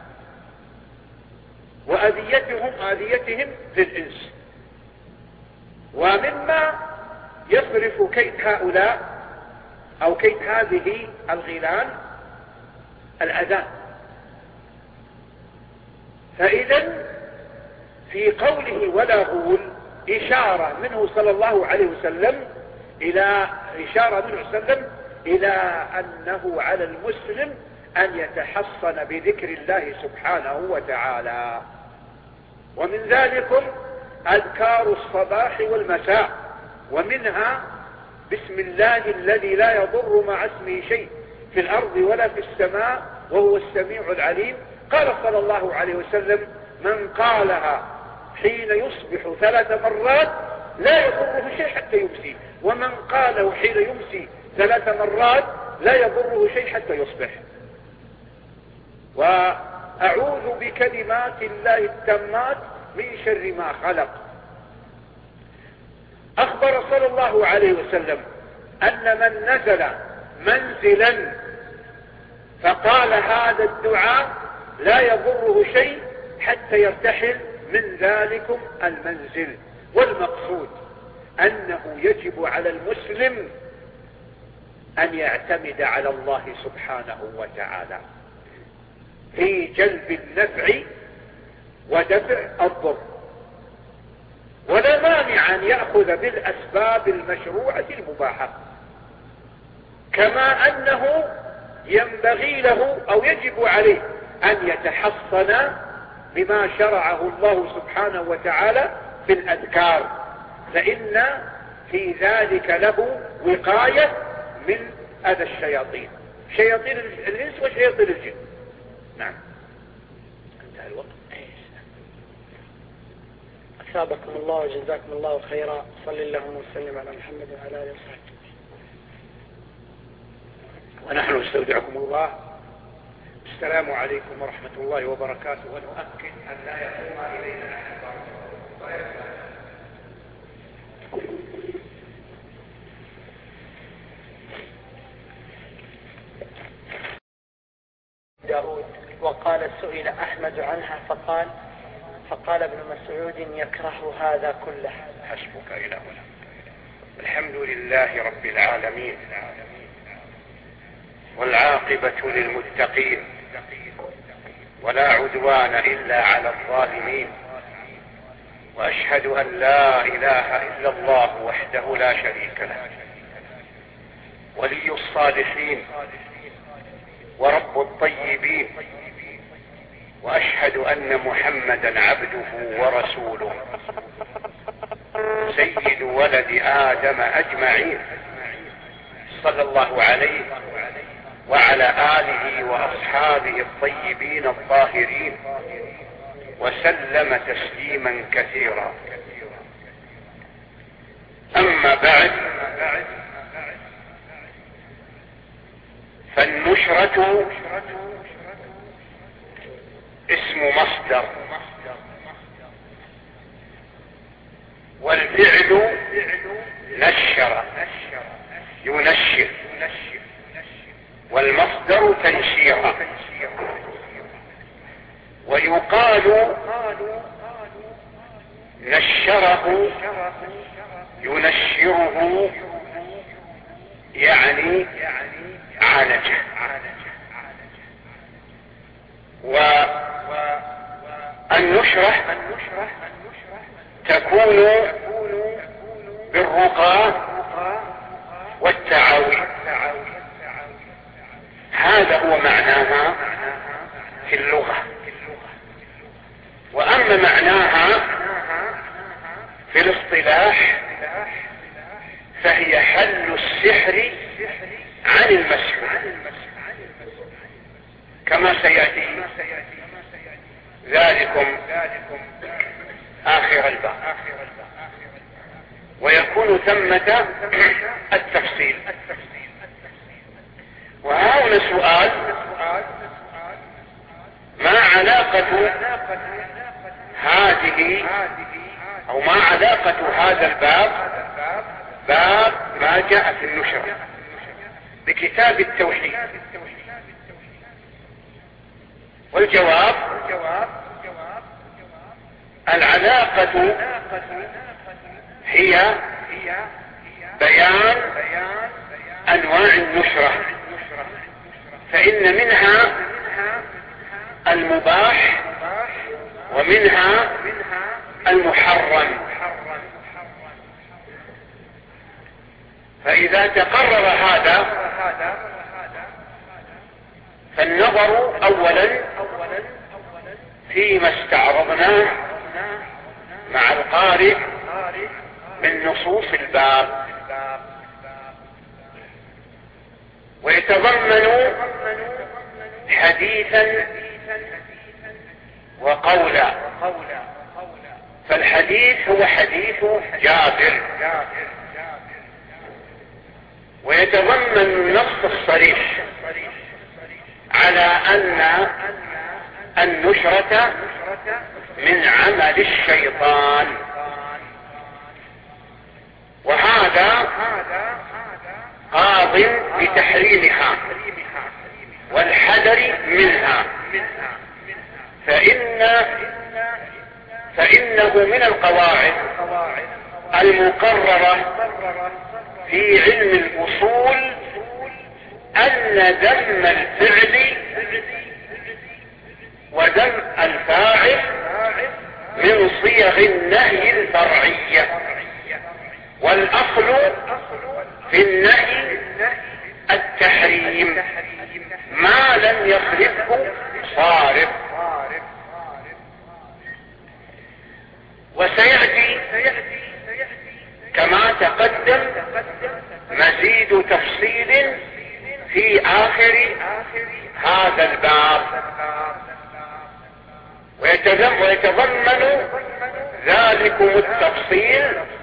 وأذيتهم للإنس. ومما يصرف كيد هؤلاء أو كيد هذه الغيلان الأذان. فإذا في قوله ولا غول إشارة منه صلى الله عليه وسلم إلى أنه على المسلم أن يتحصن بذكر الله سبحانه وتعالى. ومن ذلكم أذكار الصباح والمساء، ومنها بسم الله الذي لا يضر مع اسمه شيء في الأرض ولا في السماء وهو السميع العليم. قال صلى الله عليه وسلم من قالها حين يصبح 3 مرات لا يضره شيء حتى يمسي، ومن قاله حين يمسي 3 مرات لا يضره شيء حتى يصبح. وأعوذ بكلمات الله التامات من شر ما خلق. أخبر صلى الله عليه وسلم أن من نزل منزلا، فقال هذا الدعاء لا يضره شيء حتى يرتحل من ذلكم المنزل. والمقصود أنه يجب على المسلم أن يعتمد على الله سبحانه وتعالى في جلب النفع ودفع الضر، ولا مانع أن يأخذ بالأسباب المشروعة المباحة، كما أنه ينبغي له أو يجب عليه أن يتحصن بما شرعه الله سبحانه وتعالى في الأذكار، فإن في ذلك له وقاية من أذى الشياطين، شياطين الإنس وشياطين الجن. نعم، انتهى الوقت. أثابكم الله وجزاكم الله خيرا. صلى اللهم وسلم على محمد وعلى آله وصحبه. ونحن نستودعكم الله. السلام عليكم ورحمة الله وبركاته. ونؤكد أن لا يقوم إلينا أحد. داود وقال سئل أحمد عنها فقال ابن مسعود يكره هذا كله. حسبك إلى هنا. الحمد لله رب العالمين، والعاقبة للمتقين، ولا عدوان إلا على الظالمين، وأشهد أن لا إله إلا الله وحده لا شريك له، ولي الصالحين ورب الطيبين، وأشهد أن محمدا عبده ورسوله سيد ولد آدم أجمعين، صلى الله عليه وعلى آله وأصحابه الطيبين الطاهرين، وسلم تسليما كثيرا. أما بعد، فالنشرة اسم مصدر، والفعل نشر ينشر، والمصدر تنشيرا. ويقال نشره ينشره يعني عالجه. والنشرة تكون بالرقى والتعاويذ، هذا هو معناها في اللغة. وأما معناها في الاصطلاح فهي حل السحر عن المسحور، كما سيأتي ذلكم آخر الباب، ويكون ثمة التفصيل. وهنا سؤال: ما علاقة هذه أو ما علاقة هذا الباب، باب ما جاء في النشرة، بكتاب التوحيد؟ والجواب: العلاقة هي بيان أنواع النشرة، فإن منها المباح ومنها المحرم. فإذا تقرر هذا فالنظر أولا فيما استعرضناه مع القارئ من نصوص الباب، ويتضمن حديثا وقولا. فالحديث هو حديث جابر، ويتضمن النص الصريح على أن النشرة من عمل الشيطان، وهذا قاض بتحريمها والحذر منها، فإنه من القواعد المقررة في علم الأصول أن ذم الفعل وذم الفاعل من صيغ النهي الفرعية، والأصل في النهي التحريم ما لم يصرفه صارف. وسيأتي كما تقدم مزيد تفصيل في آخر هذا الباب، ويتضمن ذلكم التفصيل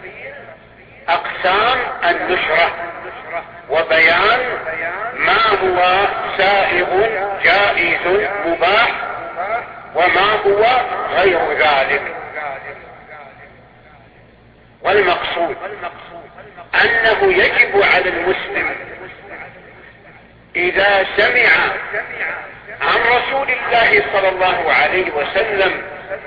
أقسام النشرة وبيان ما هو سائغ جائز مباح وما هو غير ذلك. والمقصود أنه يجب على المسلم إذا سمع عن رسول الله صلى الله عليه وسلم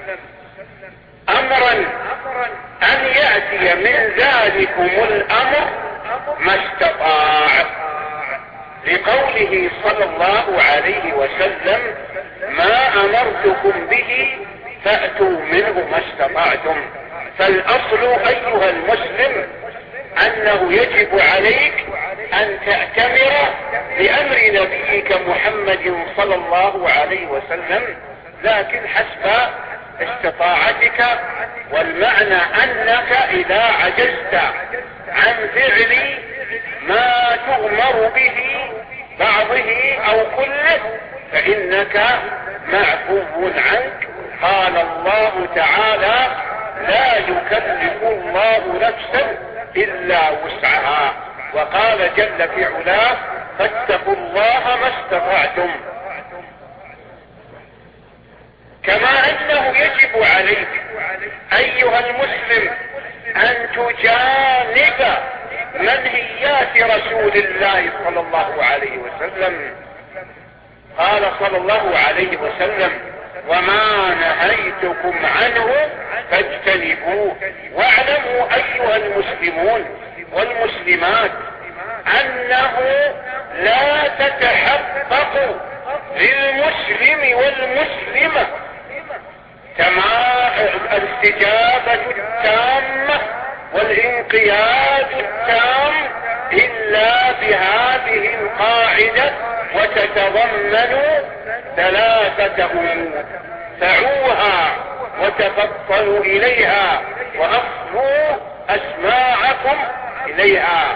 أمرا أن يأتي من ذلكم الأمر ما استطاع، لقوله صلى الله عليه وسلم: ما أمرتكم به فأتوا منه ما استطعتم. فالأصل أيها المسلم أنه يجب عليك أن تأتمر بأمر نبيك محمد صلى الله عليه وسلم، لكن حسب استطاعتك. والمعنى أنك إذا عجزت عن فعل ما تؤمر به بعضه أو كله فإنك معفو عنك. قال الله تعالى: لا يكلف الله نفسا إلا وسعها. وقال جل في علاه: فاتقوا الله ما استطعتم. كما أنه يجب عليك أيها المسلم أن تجانب منهيات رسول الله صلى الله عليه وسلم. قال صلى الله عليه وسلم: وما نهيتكم عنه فاجتنبوه. واعلموا أيها المسلمون والمسلمات أنه لا تتحقق للمسلم والمسلمة الاستجابة التامة والانقياد التام إلا بهذه القاعدة، وتتضمن 3 أمور: فعوها وتفطنوا إليها وأصغوا أسماعكم إليها.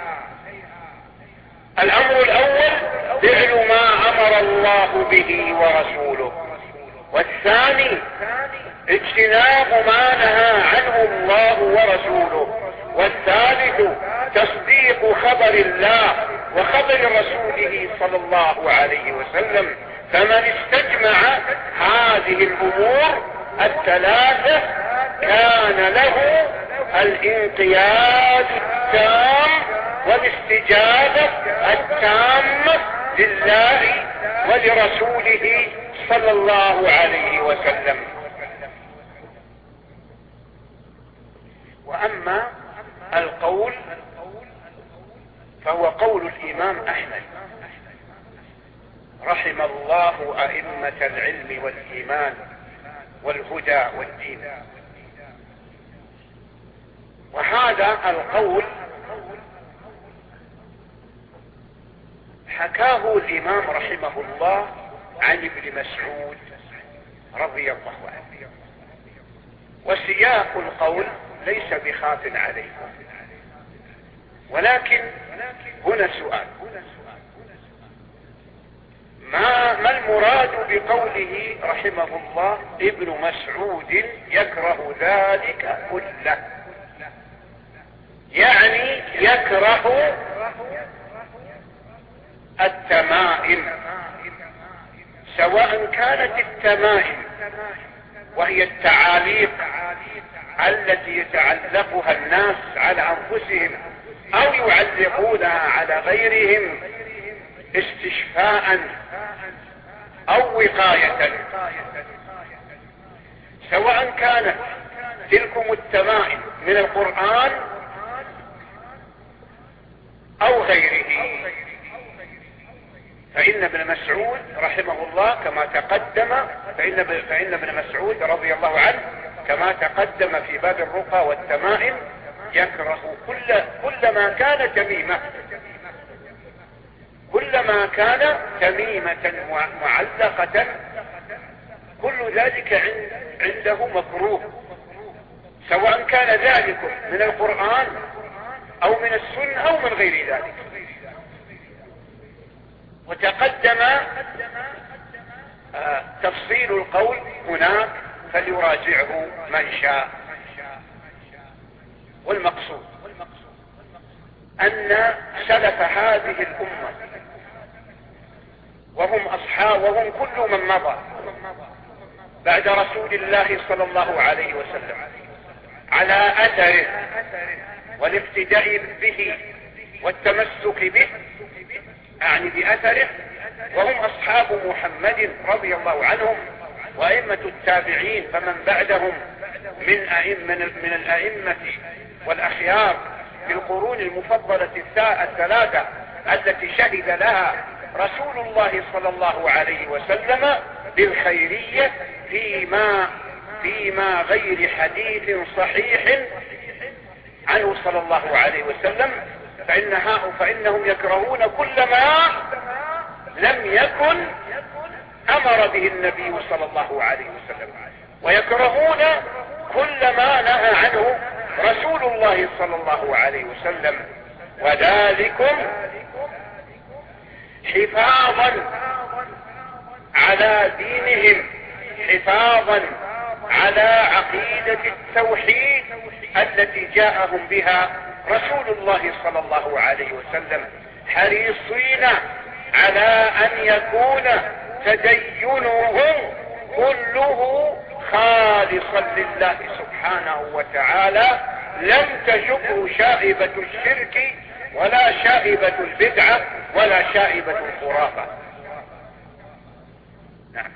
الأمر الأول: فعل ما أمر الله به ورسوله. والثاني: اجتناب ما نهى عنه الله ورسوله. والثالث: تصديق خبر الله وخبر رسوله صلى الله عليه وسلم. فمن استجمع هذه الأمور 3 كان له الانقياد التام والاستجابة التامة لله ولرسوله صلى الله عليه وسلم. وأما القول فهو قول الإمام أحمد رحم الله أئمة العلم والإيمان والهدى والدين. وهذا القول حكاه الإمام رحمه الله عن ابن مسعود رضي الله عنه، وسياق القول ليس بخاف عليكم. ولكن هنا سؤال: ما المراد بقوله رحمه الله ابن مسعود يكره ذلك كله؟ يعني يكره التمائم، سواء كانت التمائم وهي التعاليق التي يتعلقها الناس على أنفسهم او يعلقونها على غيرهم استشفاء او وقاية، سواء كانت تلكم التمائم من القرآن او غيره. فإن ابن مسعود رحمه الله كما تقدم، فإن ابن مسعود رضي الله عنه كما تقدم في باب الرقى والتمائم يكره كل ما كان تميمة، كلما كان تميمة معلقة كل ذلك عنده مكروه، سواء كان ذلك من القرآن او من السنة او من غير ذلك. وتقدم تفصيل القول هناك فليراجعه من شاء. والمقصود أن سلف هذه الأمة وهم أصحاب وهم كل من مضى بعد رسول الله صلى الله عليه وسلم على أثره والاقتداء به والتمسك به، أعني بأثره، وهم أصحاب محمد رضي الله عنهم وأئمة التابعين فمن بعدهم من الأئمة والأخيار في القرون المفضلة الثلاثة التي شهد لها رسول الله صلى الله عليه وسلم بالخيرية فيما غير حديث صحيح عنه صلى الله عليه وسلم. فإنهم يكرهون كل ما لم يكن أمر به النبي صلى الله عليه وسلم، ويكرهون كل ما نهى عنه رسول الله صلى الله عليه وسلم، وذلكم حفاظا على دينهم، حفاظا على عقيدة التوحيد التي جاءهم بها رسول الله صلى الله عليه وسلم، حريصين على أن يكون تدينهم كله خالصا لله سبحانه وتعالى، لم تشبه شائبة الشرك ولا شائبة البدعة ولا شائبة الخرافة. نعم.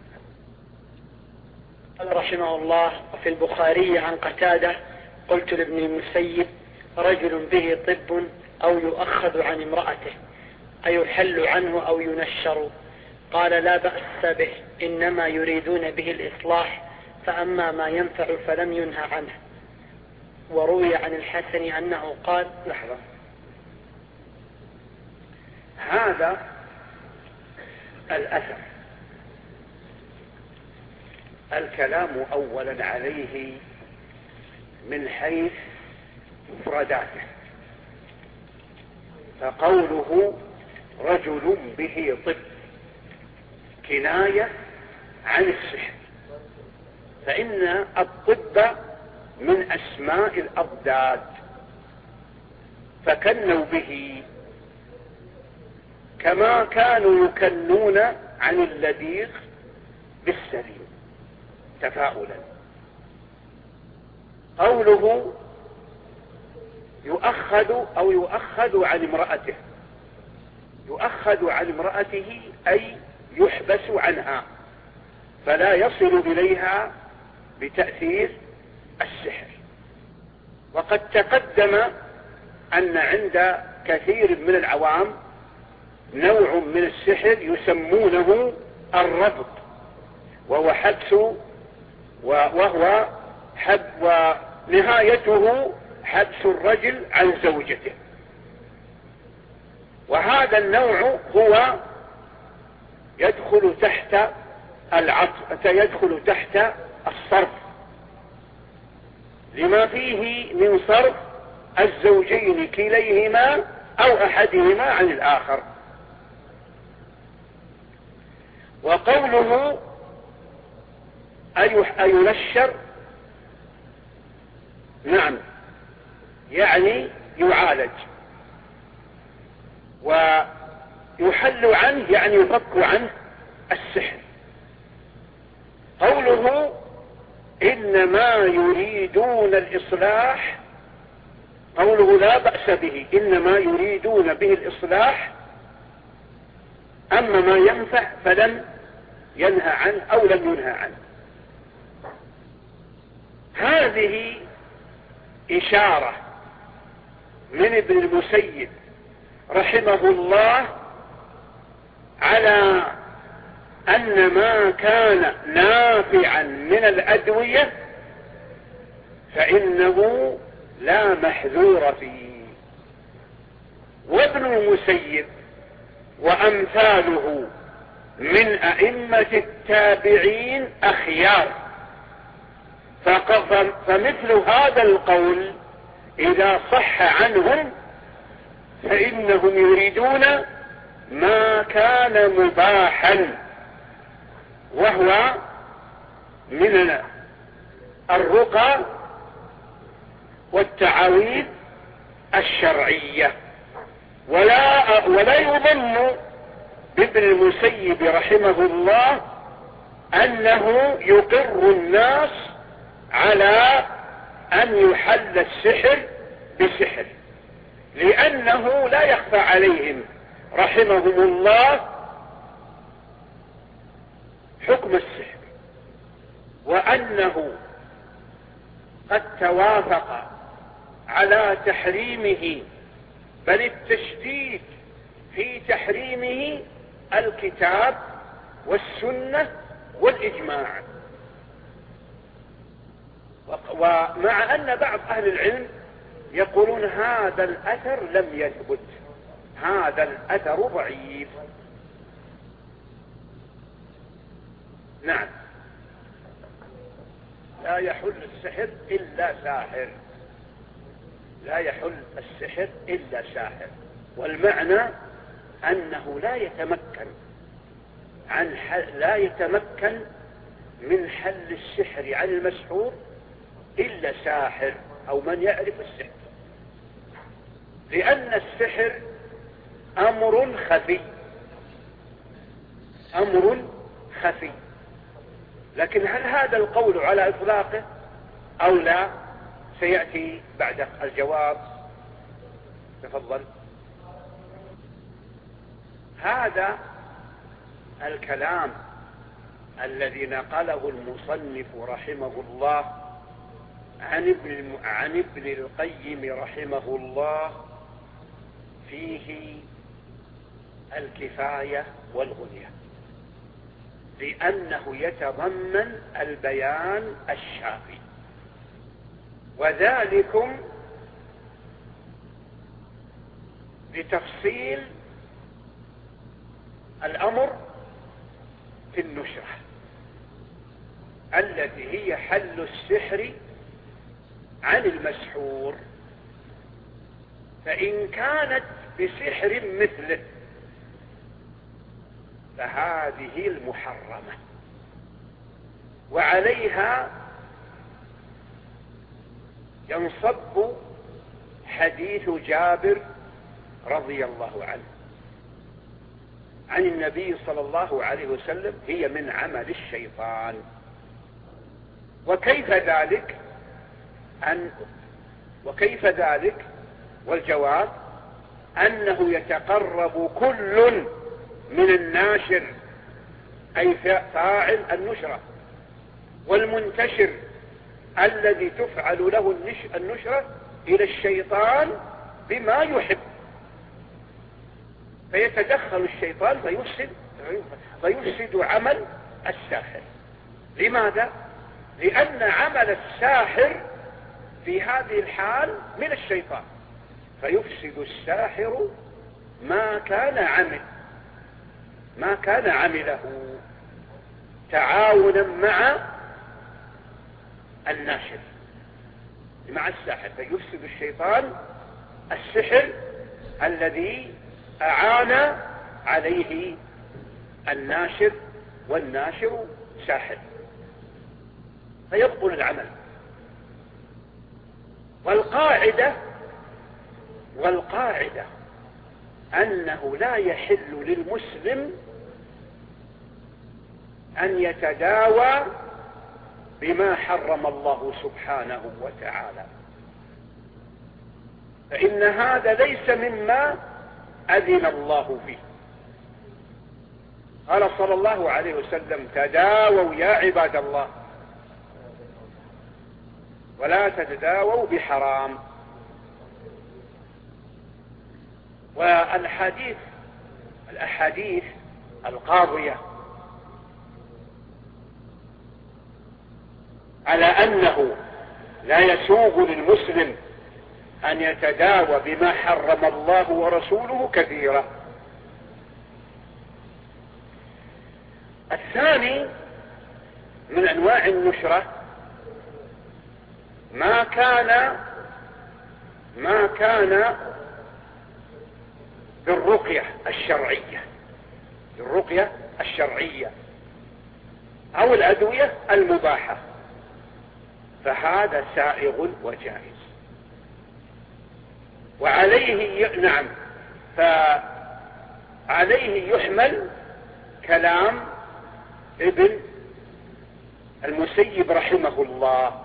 قال رحمه الله: وفي البخاري عن قتادة: قلت لابن المسيب: رجل به طب أو يؤخذ عن امرأته أيحل عنه أو ينشر؟ قال: لا بأس به، إنما يريدون به الإصلاح، فأما ما ينفع فلم ينهى عنه. وروي عن الحسن أنه قال: لحظة، هذا الأثر الكلام أولا عليه من حيث مفرداته، فقوله رجل به طب كناية عن السحر، فإن الطب من أسماء الأضداد، فكنوا به كما كانوا يكنون عن اللذيذ بالسليم تفاؤلا. قوله يؤخذ أو يؤخذ عن امرأته، يؤخذ عن امرأته أي يحبس عنها فلا يصل إليها بتأثير السحر. وقد تقدم أن عند كثير من العوام نوع من السحر يسمونه الربط، وهو حبس، وهو ونهايته حبس الرجل عن زوجته. وهذا النوع هو يدخل تحت العطف، يدخل تحت الصرف، لما فيه من صرف الزوجين كليهما أو أحدهما عن الآخر. وقوله أينشر، نعم، يعني يعالج، ويحل عنه يعني يفك عنه السحر. قوله إنما يريدون الإصلاح، قوله لا بأس به إنما يريدون به الإصلاح، أما ما ينفع فلن ينهى عنه أو لم ينهى عنه. هذه إشارة من ابن المسيب رحمه الله على أن ما كان نافعا من الأدوية فإنه لا محذور فيه. وابن المسيب وأمثاله من أئمة التابعين أخيار، فمثل هذا القول إذا صح عنهم فإنهم يريدون ما كان مباحا، وهو من الرقى والتعاويذ الشرعية. ولا يظن بابن المسيب رحمه الله أنه يقر الناس على أن يحل السحر بسحر، لأنه لا يخفى عليهم رحمهم الله حكم السحر، وأنه قد توافق على تحريمه، بل التشديد في تحريمه الكتاب والسنة والإجماع. ومع أن بعض أهل العلم يقولون هذا الأثر لم يثبت، هذا الأثر ضعيف. نعم، لا يحل السحر إلا ساحر، لا يحل السحر إلا ساحر، والمعنى أنه لا يتمكن من حل السحر عن المسحور إلا ساحر أو من يعرف السحر، لأن السحر أمر خفي. لكن هل هذا القول على إطلاقه أو لا؟ سيأتي بعد الجواب. تفضل. هذا الكلام الذي نقله المصنف رحمه الله عن ابن القيم رحمه الله فيه الكفاية والغنية، لأنه يتضمن البيان الشافي، وذلكم لتفصيل الأمر في النشرة التي هي حل السحر عن المسحور. فإن كانت بسحر مثله فهذه المحرمة، وعليها ينصب حديث جابر رضي الله عنه عن النبي صلى الله عليه وسلم: هي من عمل الشيطان. وكيف ذلك؟ والجواب أنه يتقرب كل من الناشر أي فاعل النشرة والمنتشر الذي تفعل له النشرة إلى الشيطان بما يحب، فيتدخل الشيطان فيفسد عمل الساحر. لماذا؟ لأن عمل الساحر في هذه الحال من الشيطان، فيفسد الساحر ما كان عمله تعاونا مع الناشر مع الساحر، فيفسد الشيطان السحر الذي أعان عليه الناشر، والناشر ساحر، فيبطل العمل. والقاعدة أنه لا يحل للمسلم أن يتداوى بما حرم الله سبحانه وتعالى، فإن هذا ليس مما أذن الله فيه. قال صلى الله عليه وسلم: تداووا يا عباد الله ولا تتداووا بحرام. الأحاديث القاضية على أنه لا يسوغ للمسلم أن يتداوى بما حرم الله ورسوله كثيرة. الثاني من أنواع النشرة ما كان بالرقية الشرعية أو الأدوية المباحة، فهذا سائغ وجائز. فعليه يحمل كلام ابن المسيب رحمه الله،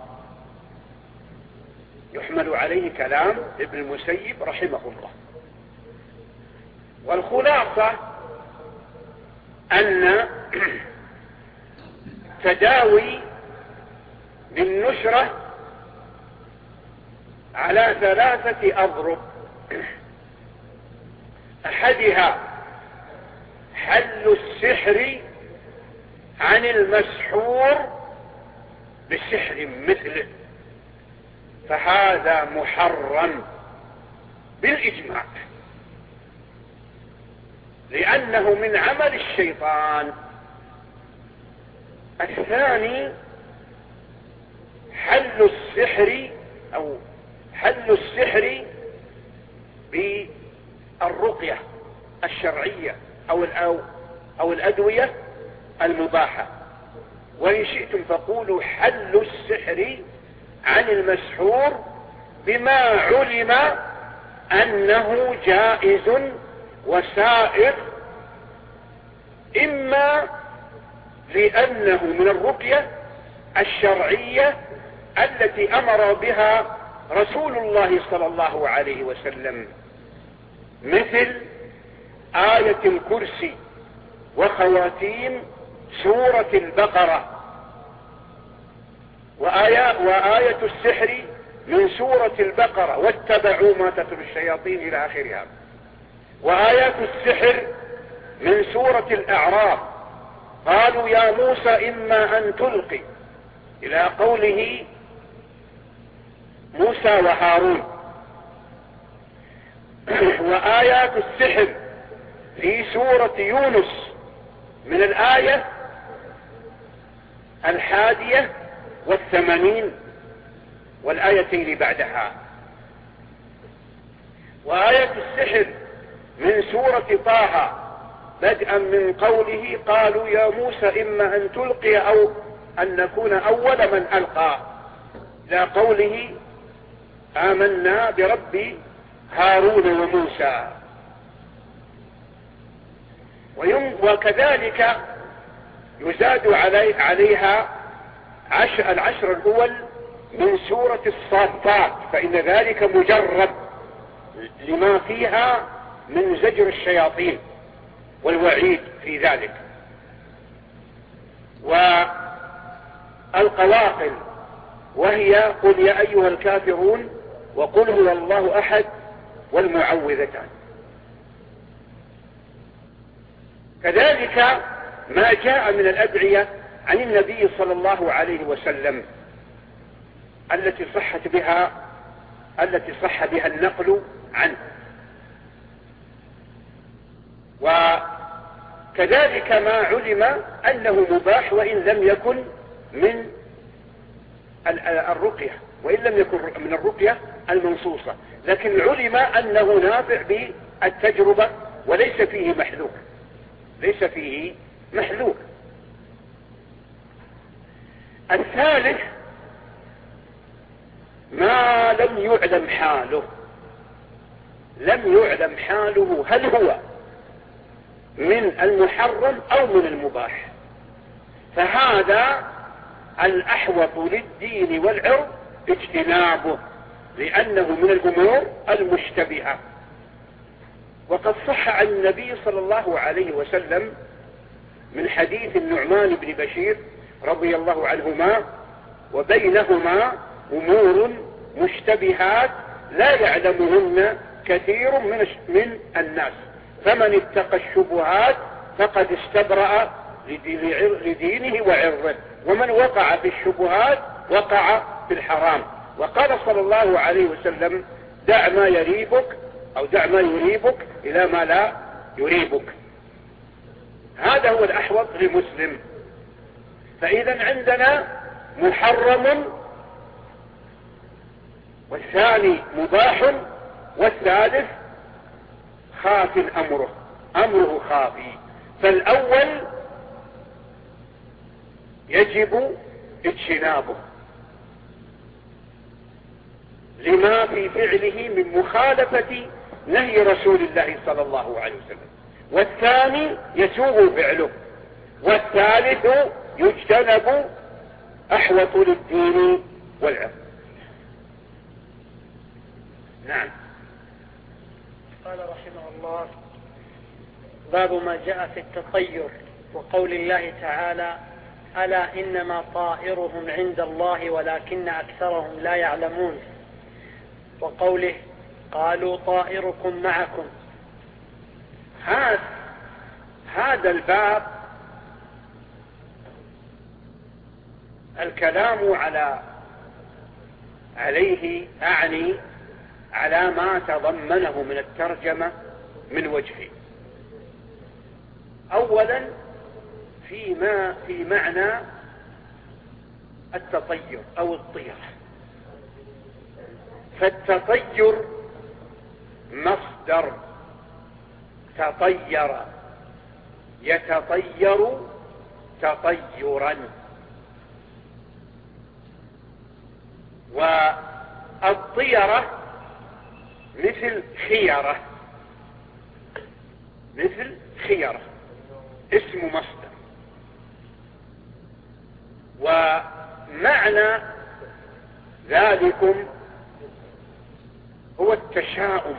والخلاصة أن تداوي بالنشرة على 3 أضرب. أحدها حل السحر عن المسحور بسحر مثله، فهذا محرم بالإجماع، لأنه من عمل الشيطان. الثاني حل السحر بالرقية الشرعية أو الأدوية المباحة. وإن شئتم فقولوا حل السحر عن المسحور بما علم أنه جائز وسائر، إما لأنه من الرقية الشرعية التي أمر بها رسول الله صلى الله عليه وسلم، مثل آية الكرسي وخواتيم سورة البقرة، وآية السحر من سورة البقرة واتبعوا ما تتلو الشياطين إلى آخرها، وآيات السحر من سورة الأعراف قالوا يا موسى إما أن تلقي إلى قوله موسى وهارون، وآيات السحر في سورة يونس من الآية 81 والآيتين بعدها، وآية السحر من سورة طه بدءا من قوله قالوا يا موسى إما أن تلقي أو أن نكون أول من ألقى إلى قوله آمنا برب هارون وموسى. وكذلك يزاد عليها 10 الأول من سورة الصافات، فإن ذلك مجرد لما فيها من زجر الشياطين والوعيد في ذلك. والقواقل وهي قل يا أيها الكافرون وقل هو الله أحد والمعوذتان. كذلك ما جاء من الأدعية عن النبي صلى الله عليه وسلم التي صح بها النقل عنه. وكذلك ما علم أنه مباح وإن لم يكن من الرقية، وإن لم يكن من الرقية المنصوصة، لكن علم أنه نافع بالتجربة وليس فيه محذور. الثالث ما لم يعلم حاله هل هو من المحرم أو من المباح، فهذا الأحوط للدين والعرض اجتنابه، لأنه من الأمور المشتبهة. وقد صح عن النبي صلى الله عليه وسلم من حديث النعمان بن بشير رضي الله عنهما: وبينهما أمور مشتبهات لا يعلمهن كثير من الناس، فمن اتقى الشبهات فقد استبرأ لدينه وعرضه، ومن وقع في الشبهات وقع في الحرام. وقال صلى الله عليه وسلم: دع ما يريبك أو دع ما يريبك إلى ما لا يريبك. هذا هو الأحوط لمسلم. فإذا عندنا محرم، والثاني مباح، والثالث خاف أمره خافي. فالأول يجب اجتنابه لما في فعله من مخالفة نهي رسول الله صلى الله عليه وسلم، والثاني يسوغ فعله، والثالث يجتنب أحوط للدين والعرض. نعم. قال رحمه الله: باب ما جاء في التطير، وقول الله تعالى: ألا إنما طائرهم عند الله ولكن أكثرهم لا يعلمون، وقوله: قالوا طائركم معكم. هذا الباب الكلام عليه أعني على ما تضمنه من الترجمة من وجهين. أولا في معنى التطير أو الطيرة. فالتطير مصدر تطير يتطير تطيرا، والطيرة مثل خيرة اسم مصدر. ومعنى ذلكم هو التشاؤم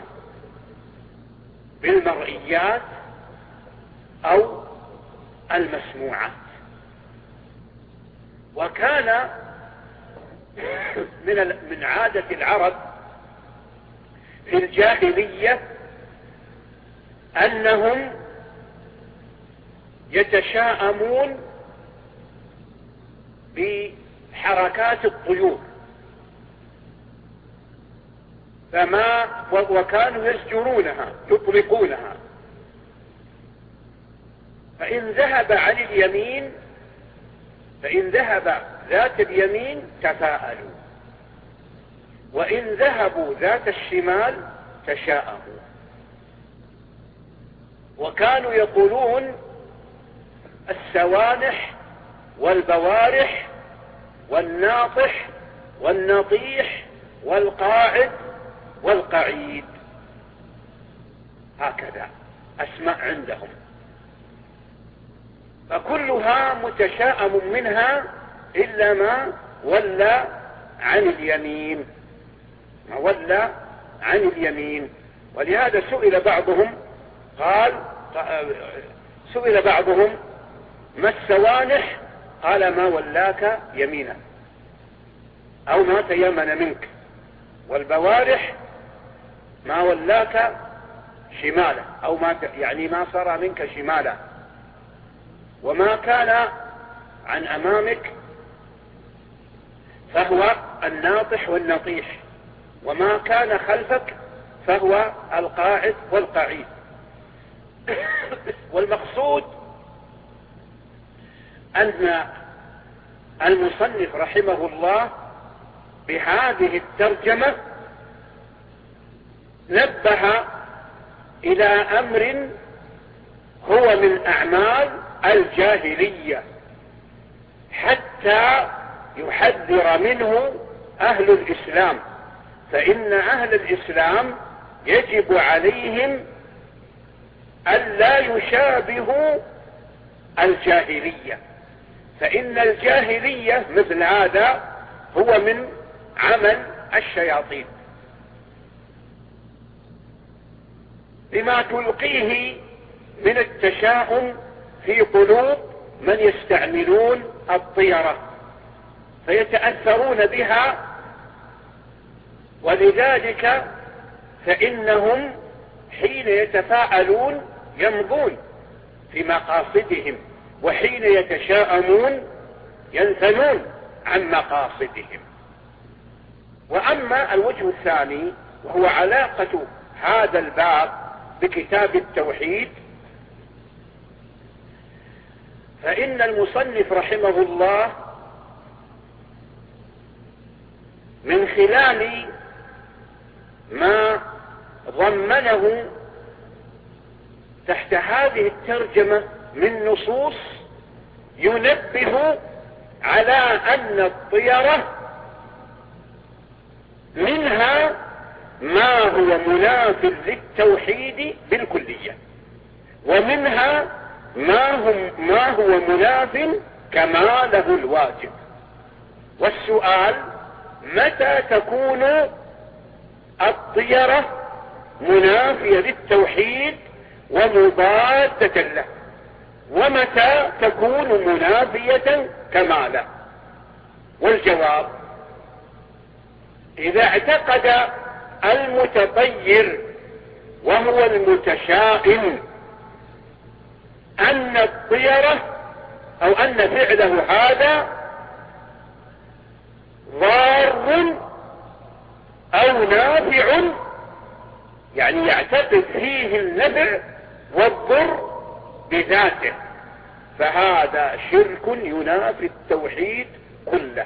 بالمرئيات أو المسموعات. وكان من عادة العرب في الجاهلية أنهم يتشاءمون بحركات الطيور، وكانوا يزجرونها يطلقونها، فإن ذهب ذات اليمين تفاءلوا، وإن ذهبوا ذات الشمال تشاءموا. وكانوا يقولون: السوانح والبوارح والناطح والنطيح والقاعد والقعيد، هكذا أسماء عندهم، فكلها متشاءم منها إلا ما ولى عن اليمين. ولهذا سئل بعضهم: ما السوانح؟ قال: ما ولاك يمينا أو ما تيمن منك. والبوارح: ما ولاك شمالا أو ما صار منك شمالا. وما كان عن أمامك فهو الناطح والنطيح، وما كان خلفك فهو القاعد والقعيد. والمقصود أن المصنف رحمه الله بهذه الترجمة نبه إلى أمر هو من أعمال الجاهلية حتى يحذر منه أهل الإسلام. فإن أهل الإسلام يجب عليهم ألا يشابهوا الجاهلية، فإن الجاهلية مثل هذا هو من عمل الشياطين. بما تلقيه من التشاؤم في قلوب من يستعملون الطيرة فيتأثرون بها، ولذلك فإنهم حين يتفاءلون يمضون في مقاصدهم، وحين يتشاءمون ينثنون عن مقاصدهم. وأما الوجه الثاني وهو علاقة هذا الباب بكتاب التوحيد، فإن المصنف رحمه الله من خلال ما ضمنه تحت هذه الترجمة من نصوص ينبه على أن الطيرة منها ما هو مناف للتوحيد بالكلية، ومنها ما هو مناف كماله الواجب. والسؤال: متى تكون الطيرة منافية للتوحيد ومضادة له، ومتى تكون منافية كماله؟ والجواب: إذا اعتقد المتطير وهو المتشائم أن الطيرة أو أن فعله هذا ضار أو نافع، يعني يعتقد فيه النفع والضر بذاته، فهذا شرك ينافي التوحيد كله،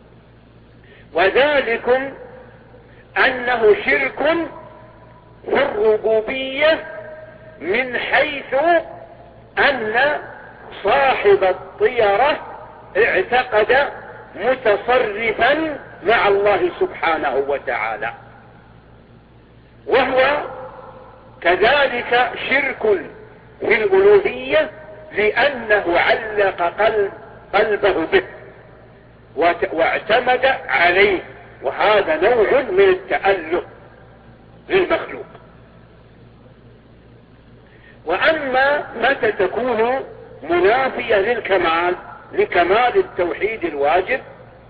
وذلكم أنه شرك في الربوبية من حيث أن صاحب الطيرة اعتقد متصرفا مع الله سبحانه وتعالى، وهو كذلك شرك في الألوهية لأنه علق قلبه به واعتمد عليه، وهذا نوع من التأله للمخلوق. وأما متى تكون منافية لكمال التوحيد الواجب،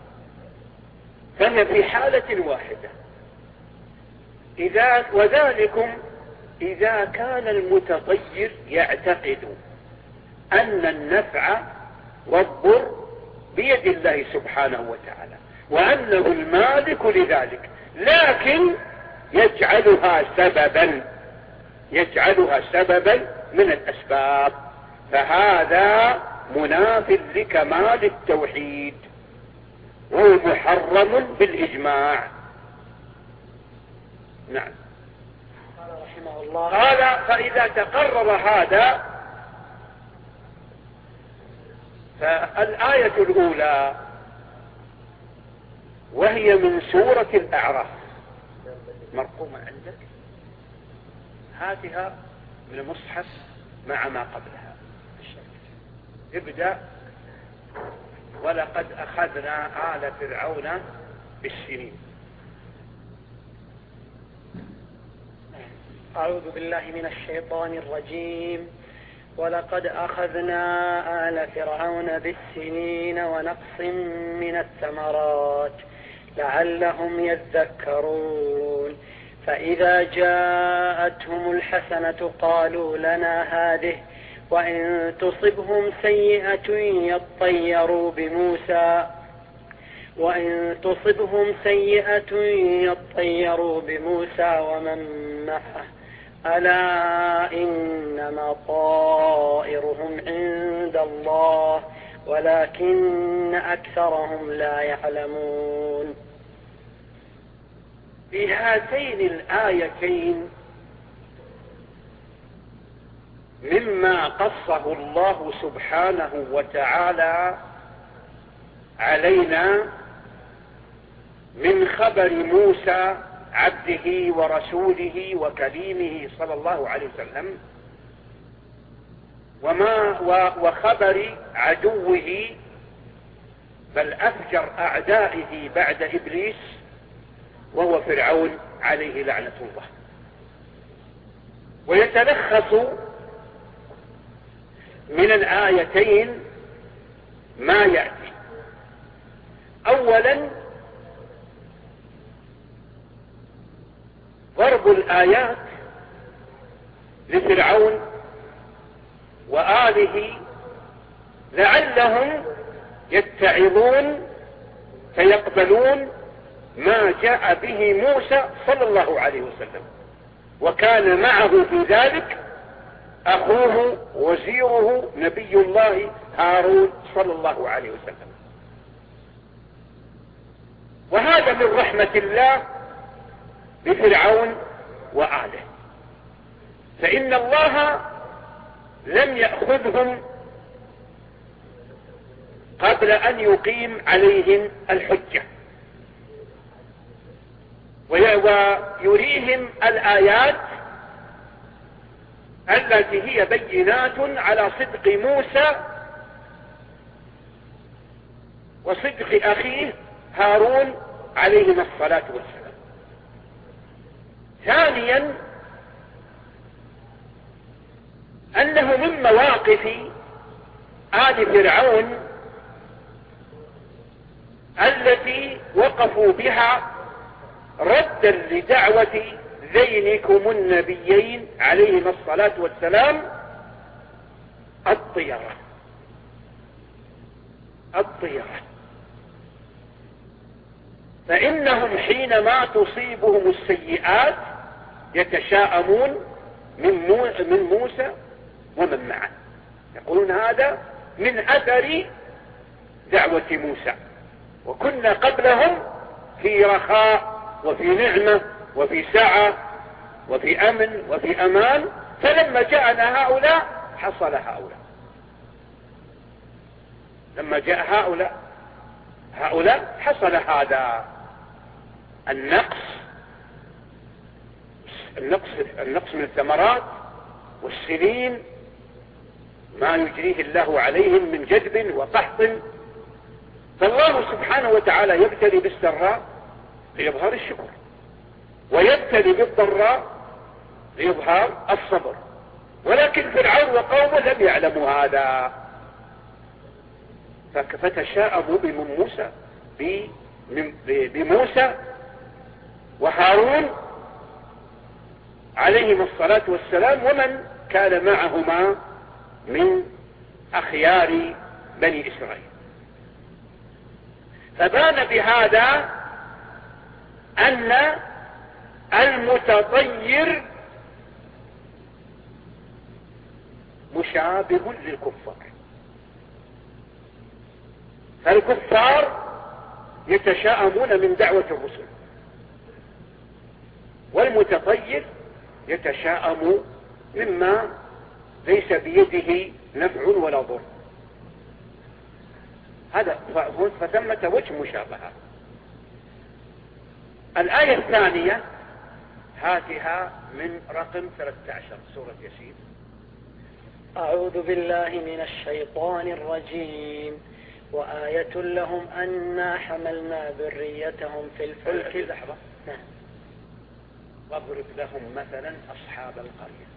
فهي في حالة واحدة، وذلكم إذا كان المتطير يعتقد أن النفع والضر بيد الله سبحانه وتعالى، وأنه المالك لذلك، لكن يجعلها سببا من الأسباب، فهذا مناف لكمال التوحيد وهو محرم بالإجماع. نعم. قال رحمه الله: قال: فإذا تقرر هذا، فالآية الأولى وهي من سورة الأعراف مرقومة عندك، هاتها من المصحف مع ما قبلها. ابدأ: ولقد أخذنا آل فرعون بالسنين. أعوذ بالله من الشيطان الرجيم. ولقد أخذنا آل فرعون بالسنين ونقص من الثمرات لعلهم يذكرون. فإذا جاءتهم الحسنة قالوا لنا هذه، وإن تصبهم سيئة يطيروا بموسى ومن معه، ألا إنما طائرهم عند الله ولكن أكثرهم لا يعلمون. في هاتين الآيتين مما قصه الله سبحانه وتعالى علينا من خبر موسى عبده ورسوله وكليمه صلى الله عليه وسلم، وخبر عدوه بل أفجر أعدائه بعد إبليس وهو فرعون عليه لعنة الله. ويتلخص من الآيتين ما يأتي. أولا ضرب الآيات لفرعون وآله لعلهم يتعظون فيقبلون ما جاء به موسى صلى الله عليه وسلم، وكان معه في ذلك أخوه وزيره نبي الله هارون صلى الله عليه وسلم. وهذا من رحمة الله بفرعون وآله، فإن الله لم يأخذهم قبل أن يقيم عليهم الحجة، ويريهم الآيات التي هي بينات على صدق موسى وصدق أخيه هارون عليهما الصلاة والسلام. ثانيا أنه من مواقف آل فرعون التي وقفوا بها ردا لدعوة ذينكم النبيين عليهما الصلاة والسلام الطيرة. فإنهم حينما تصيبهم السيئات يتشاءمون من موسى ومن معه، يقولون هذا من أثر دعوة موسى، وكنا قبلهم في رخاء وفي نعمة وفي سعة وفي أمن وفي أمان، فلما جاءنا هؤلاء حصل هؤلاء. لما جاء هؤلاء حصل هذا النقص من الثمرات والسنين، ما يجريه الله عليهم من جدب وقحط. فالله سبحانه وتعالى يبتلي بالسراء ليظهر الشكر، ويبتلي بالضراء ليظهر الصبر، ولكن فرعون وقومه لم يعلموا هذا، فتشاءموا بموسى وهارون عليهما الصلاة والسلام ومن كان معهما من أخيار بني إسرائيل. فبان بهذا أن المتطير مشابه للكفار، فالكفار يتشاءمون من دعوة الرسل، والمتطير يتشاءم مما ليس بيده نفع ولا ضر. هذا فثمة وجه مشابهة. الآية الثانية هاتها من رقم 13 سورة ياسين. أعوذ بالله من الشيطان الرجيم. وآية لهم أنا حملنا ذريتهم في الفلك. لحظة. واضرب لهم مثلا أصحاب القرية.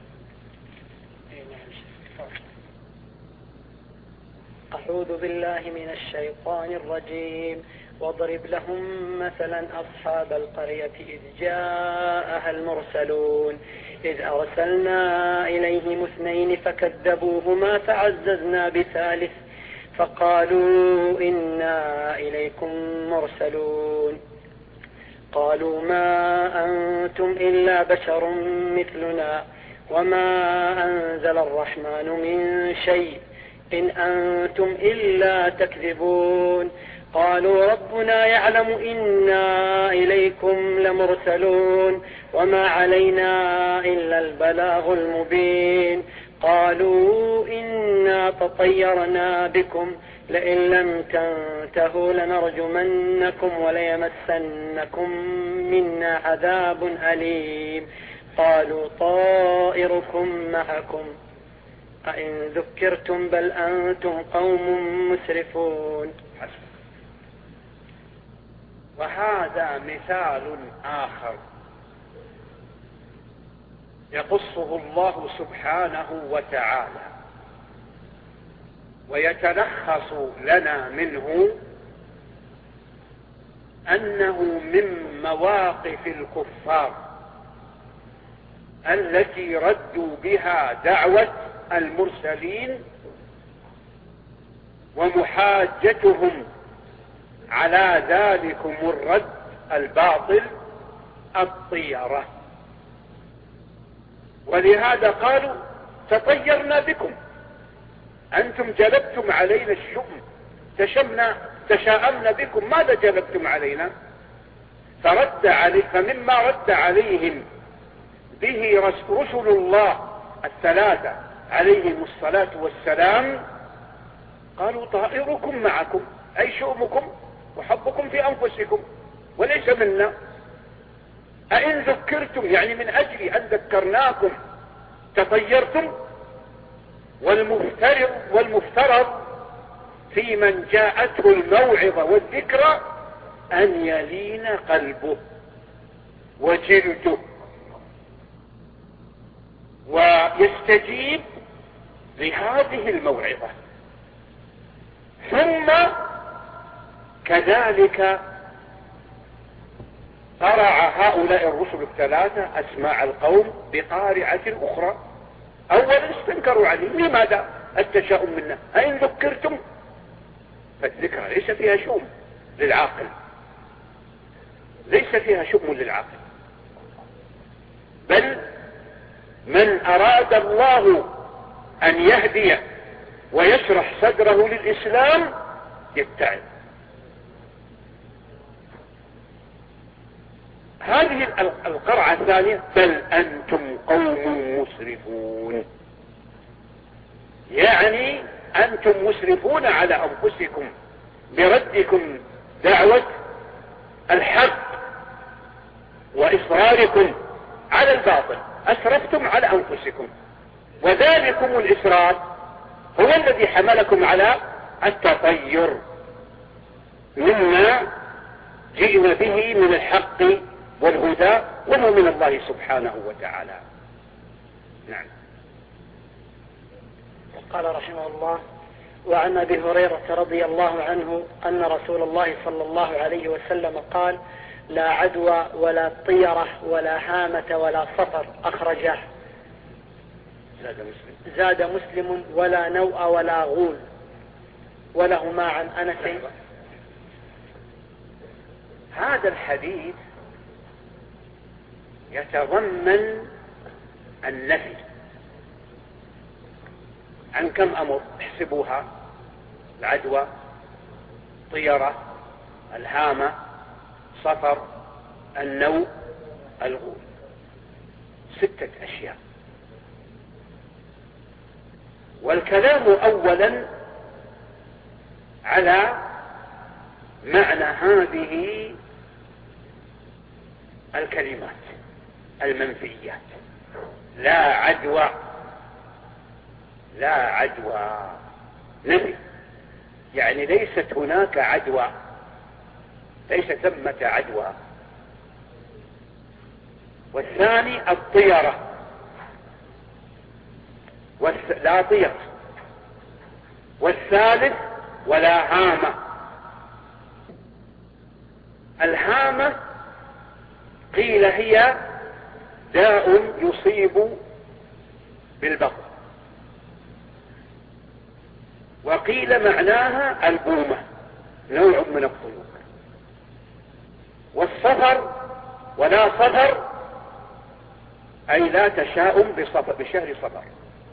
أعوذ بالله من الشيطان الرجيم. واضرب لهم مثلا أصحاب القرية إذ جاءها المرسلون إذ أرسلنا إليهم 2 فكذبوهما فعززنا بثالث فقالوا إنا إليكم مرسلون. قالوا ما أنتم إلا بشر مثلنا وما أنزل الرحمن من شيء إن أنتم إلا تكذبون. قالوا ربنا يعلم إنا إليكم لمرسلون وما علينا إلا البلاغ المبين. قالوا إنا تطيرنا بكم لئن لم تنتهوا لنرجمنكم وليمسنكم منا عذاب أليم. قالوا طائركم معكم أئن ذكرتم بل أنتم قوم مسرفون. وهذا مثال آخر يقصه الله سبحانه وتعالى ويتلخص لنا منه أنه من مواقف الكفار التي ردوا بها دعوة المرسلين ومحاجتهم على ذلكم الرد الباطل الطيرة. ولهذا قالوا تطيرنا بكم، أنتم جلبتم علينا الشؤم، تشاءمنا بكم، ماذا جلبتم علينا؟ فمما رد عليهم به رسل الله الثلاثة عليهم الصلاة والسلام قالوا طائركم معكم، أي شؤمكم وحبكم في أنفسكم وليس منا. أئن ذكرتم يعني من أجل أن ذكرناكم تطيرتم. والمفترض في من جاءته الموعظة والذكرى أن يلين قلبه وجلده ويستجيب لهذه الموعظة. ثم كذلك قرع هؤلاء الرسل الثلاثة أسماع القوم بقارعة أخرى. أولا استنكروا عليه، لماذا التشاؤم منا؟ أين ذكرتم؟ فالذكرى ليس فيها شؤم للعاقل، ليس فيها شؤم للعاقل، بل من أراد الله أن يهدي ويشرح صدره للإسلام يتعظ. هذه القرعة الثانية بل أنتم قوم مسرفون، يعني أنتم مسرفون على أنفسكم بردكم دعوة الحق وإصراركم على الباطل، أسرفتم على أنفسكم، وذلكم الإسراف هو الذي حملكم على التطير مما جئنا به من الحق والهدى وهو من الله سبحانه وتعالى. نعم. قال رحمه الله: وعن أبي هريرة رضي الله عنه أن رسول الله صلى الله عليه وسلم قال: لا عدوى ولا طيرة ولا هامة ولا صفر، أخرجه. زاد مسلم: ولا نوء ولا غول. ولهما عن أنس. هذا الحديث يتضمن النفي عن كم أمر، احسبوها: العدوى، طيرة، الهامة، صفر، النوء، الغول، 6 أشياء. والكلام أولا على معنى هذه الكلمات المنفيات: لا عدوى، لا عدوى، نفي، يعني ليست هناك عدوى، ليس ثمة عدوى. والثاني الطيرة، لا طير. والثالث ولا هامة. الهامة قيل هي داء يصيب بالبطن، وقيل معناها البومة، نوع من الطيور. والصفر ولا صفر أي لا تشاؤم بشهر صفر.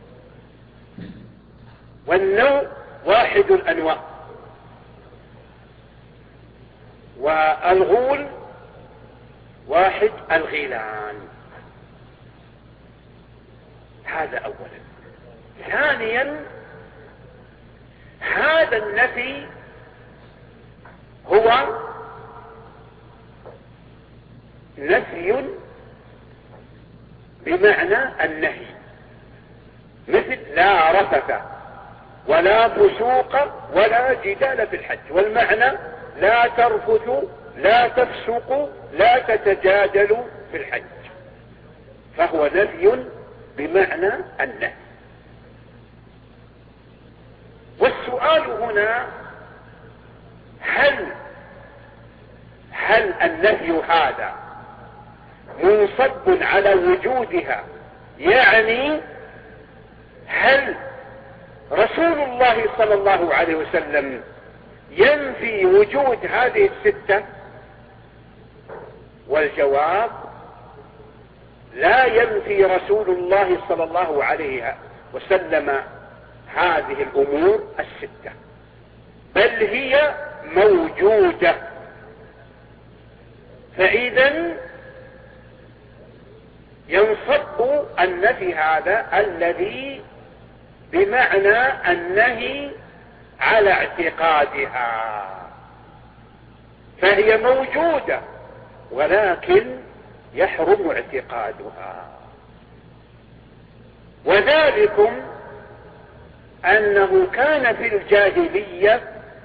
والنوع واحد الأنواع. والغول واحد الغيلان. هذا أولا. ثانيا، هذا النفي هو نفي بمعنى النهي، مثل لا رفث ولا فسوق ولا جدال في الحج. والمعنى لا ترفثوا لا تفسقوا لا تتجادلوا في الحج. فهو نفي بمعنى النهي. والسؤال هنا هل النفي هذا منصب على وجودها؟ يعني هل رسول الله صلى الله عليه وسلم ينفي وجود هذه الستة؟ والجواب: لا ينفي رسول الله صلى الله عليه وسلم هذه الأمور الستة، بل هي موجودة. فإذا ينصب النفي هذا الذي بمعنى النهي على اعتقادها، فهي موجودة ولكن يحرم اعتقادها. وذلكم أنه كان في الجاهلية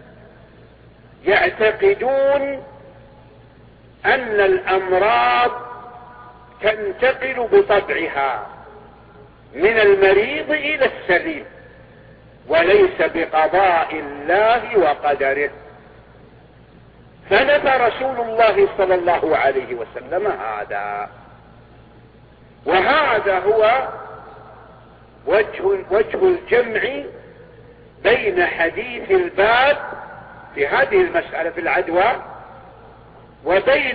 يعتقدون أن الأمراض تنتقل بطبعها من المريض إلى السليم، وليس بقضاء الله وقدره. فنفى رسول الله صلى الله عليه وسلم هذا. وهذا هو وجه الجمع بين حديث الباب في هذه المسألة في العدوى وبين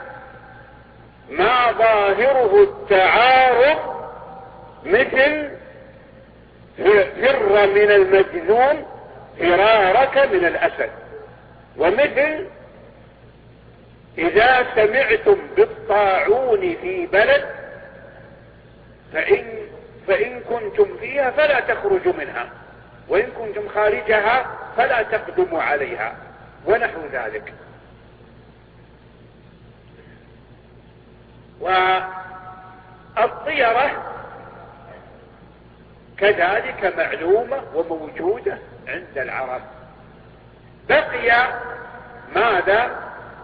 ما ظاهره التعارض، مثل فر من المجنون فرارك من الأسد، ومثل إذا سمعتم بالطاعون في بلد فإن كنتم فيها فلا تخرجوا منها، وإن كنتم خارجها فلا تقدموا عليها، ونحو ذلك. والطيرة كذلك معلومة وموجودة عند العرب. بقي ماذا؟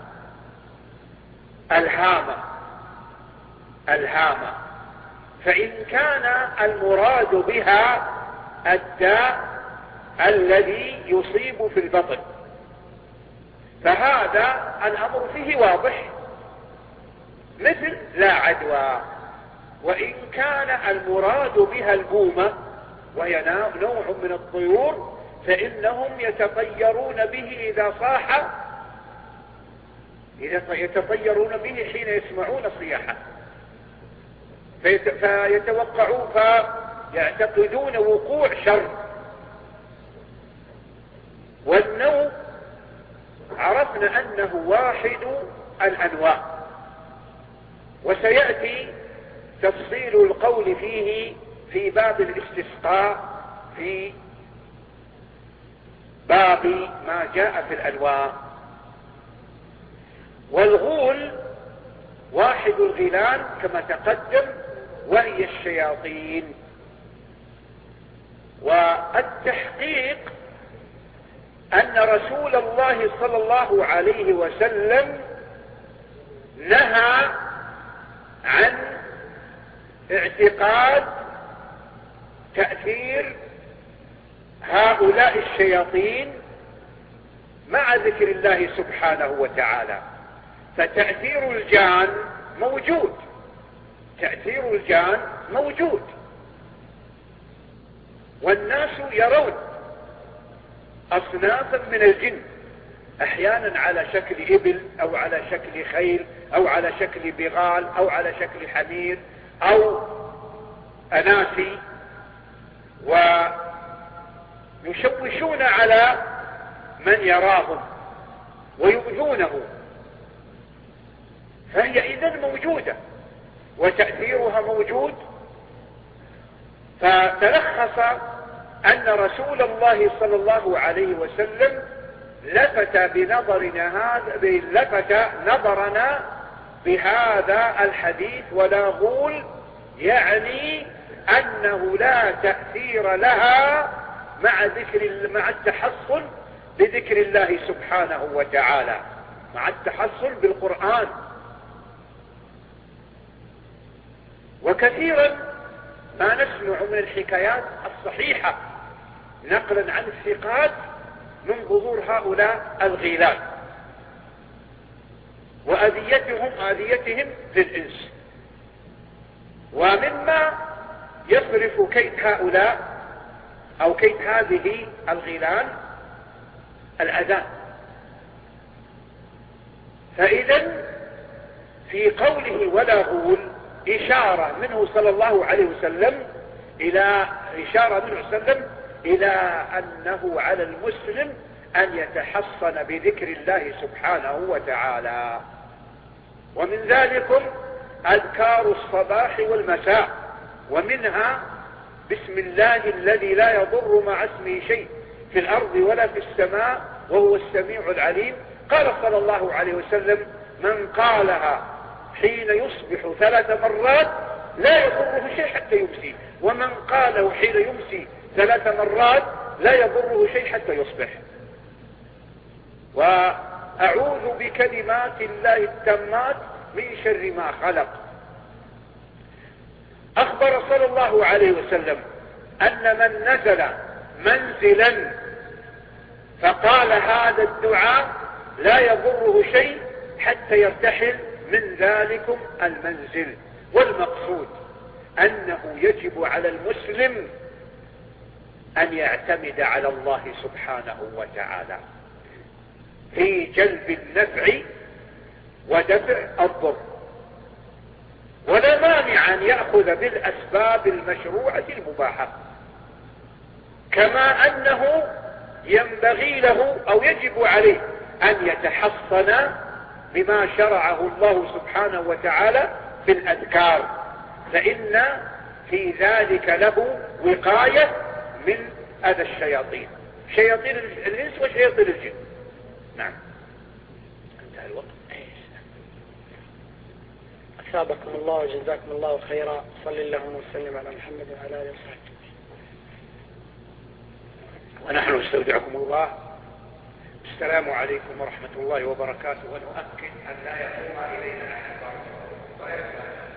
الهامة. فإن كان المراد بها الداء الذي يصيب في البطن فهذا الأمر فيه واضح، مثل لا عدوى. وإن كان المراد بها البومة وهي نوع من الطيور فإنهم يتطيرون به إذا صاح، يتطيرون به حين يسمعون صياحه فيتوقعون فيعتقدون وقوع شر. والنوع عرفنا أنه واحد الأنواع، وسيأتي تفصيل القول فيه في باب الاستسقاء في باب ما جاء في الأنواع. والغول واحد الغيلان كما تقدم، وهي الشياطين. والتحقيق أن رسول الله صلى الله عليه وسلم نهى عن اعتقاد تأثير هؤلاء الشياطين مع ذكر الله سبحانه وتعالى. فتأثير الجان موجود، تأثير الجان موجود، والناس يرون أصنافا من الجن، أحيانا على شكل إبل أو على شكل خيل أو على شكل بغال أو على شكل حمير أو أناسي، ويشوشون على من يراهم ويؤذونه. فهي إذن موجودة وتأثيرها موجود. فتلخص أن رسول الله صلى الله عليه وسلم لفت نظرنا بهذا الحديث ولا غول، يعني أنه لا تأثير لها مع التحصن بذكر الله سبحانه وتعالى، مع التحصن بالقرآن. وكثيرا ما نسمع من الحكايات الصحيحة نقلا عن الثقات من ظهور هؤلاء الغيلان وأذيتهم للإنس. ومما يصرف كيد هؤلاء أو كيد هذه الغيلان الأذان. فإذا في قوله ولا غول إشارة منه صلى الله عليه وسلم إلى أنه على المسلم أن يتحصن بذكر الله سبحانه وتعالى. ومن ذلكم أذكار الصباح والمساء، ومنها بسم الله الذي لا يضر مع اسمه شيء في الأرض ولا في السماء وهو السميع العليم. قال صلى الله عليه وسلم من قالها حين يصبح 3 مرات لا يضره شيء حتى يمسي، ومن قاله حين يمسي 3 مرات لا يضره شيء حتى يصبح. وأعوذ بكلمات الله التامات من شر ما خلق. أخبر صلى الله عليه وسلم أن من نزل منزلا فقال هذا الدعاء لا يضره شيء حتى يرتحل من ذلكم المنزل. والمقصود أنه يجب على المسلم أن يعتمد على الله سبحانه وتعالى في جلب النفع ودفع الضر، ولا مانع أن يأخذ بالأسباب المشروعة المباحة، كما أنه ينبغي له أو يجب عليه أن يتحصن بما شرعه الله سبحانه وتعالى في الأذكار، فإن في ذلك له وقاية من أذى الشياطين، شياطين الإنس وشياطين الجن. نعم، انتهى الوقت. أثابكم الله وجزاكم الله خيرا. صل اللهم وسلم على محمد وعلى آله وصحبه. ونحن نستودعكم الله. السلام عليكم ورحمة الله وبركاته. ونؤكد أن لا يقوم إلينا أحد.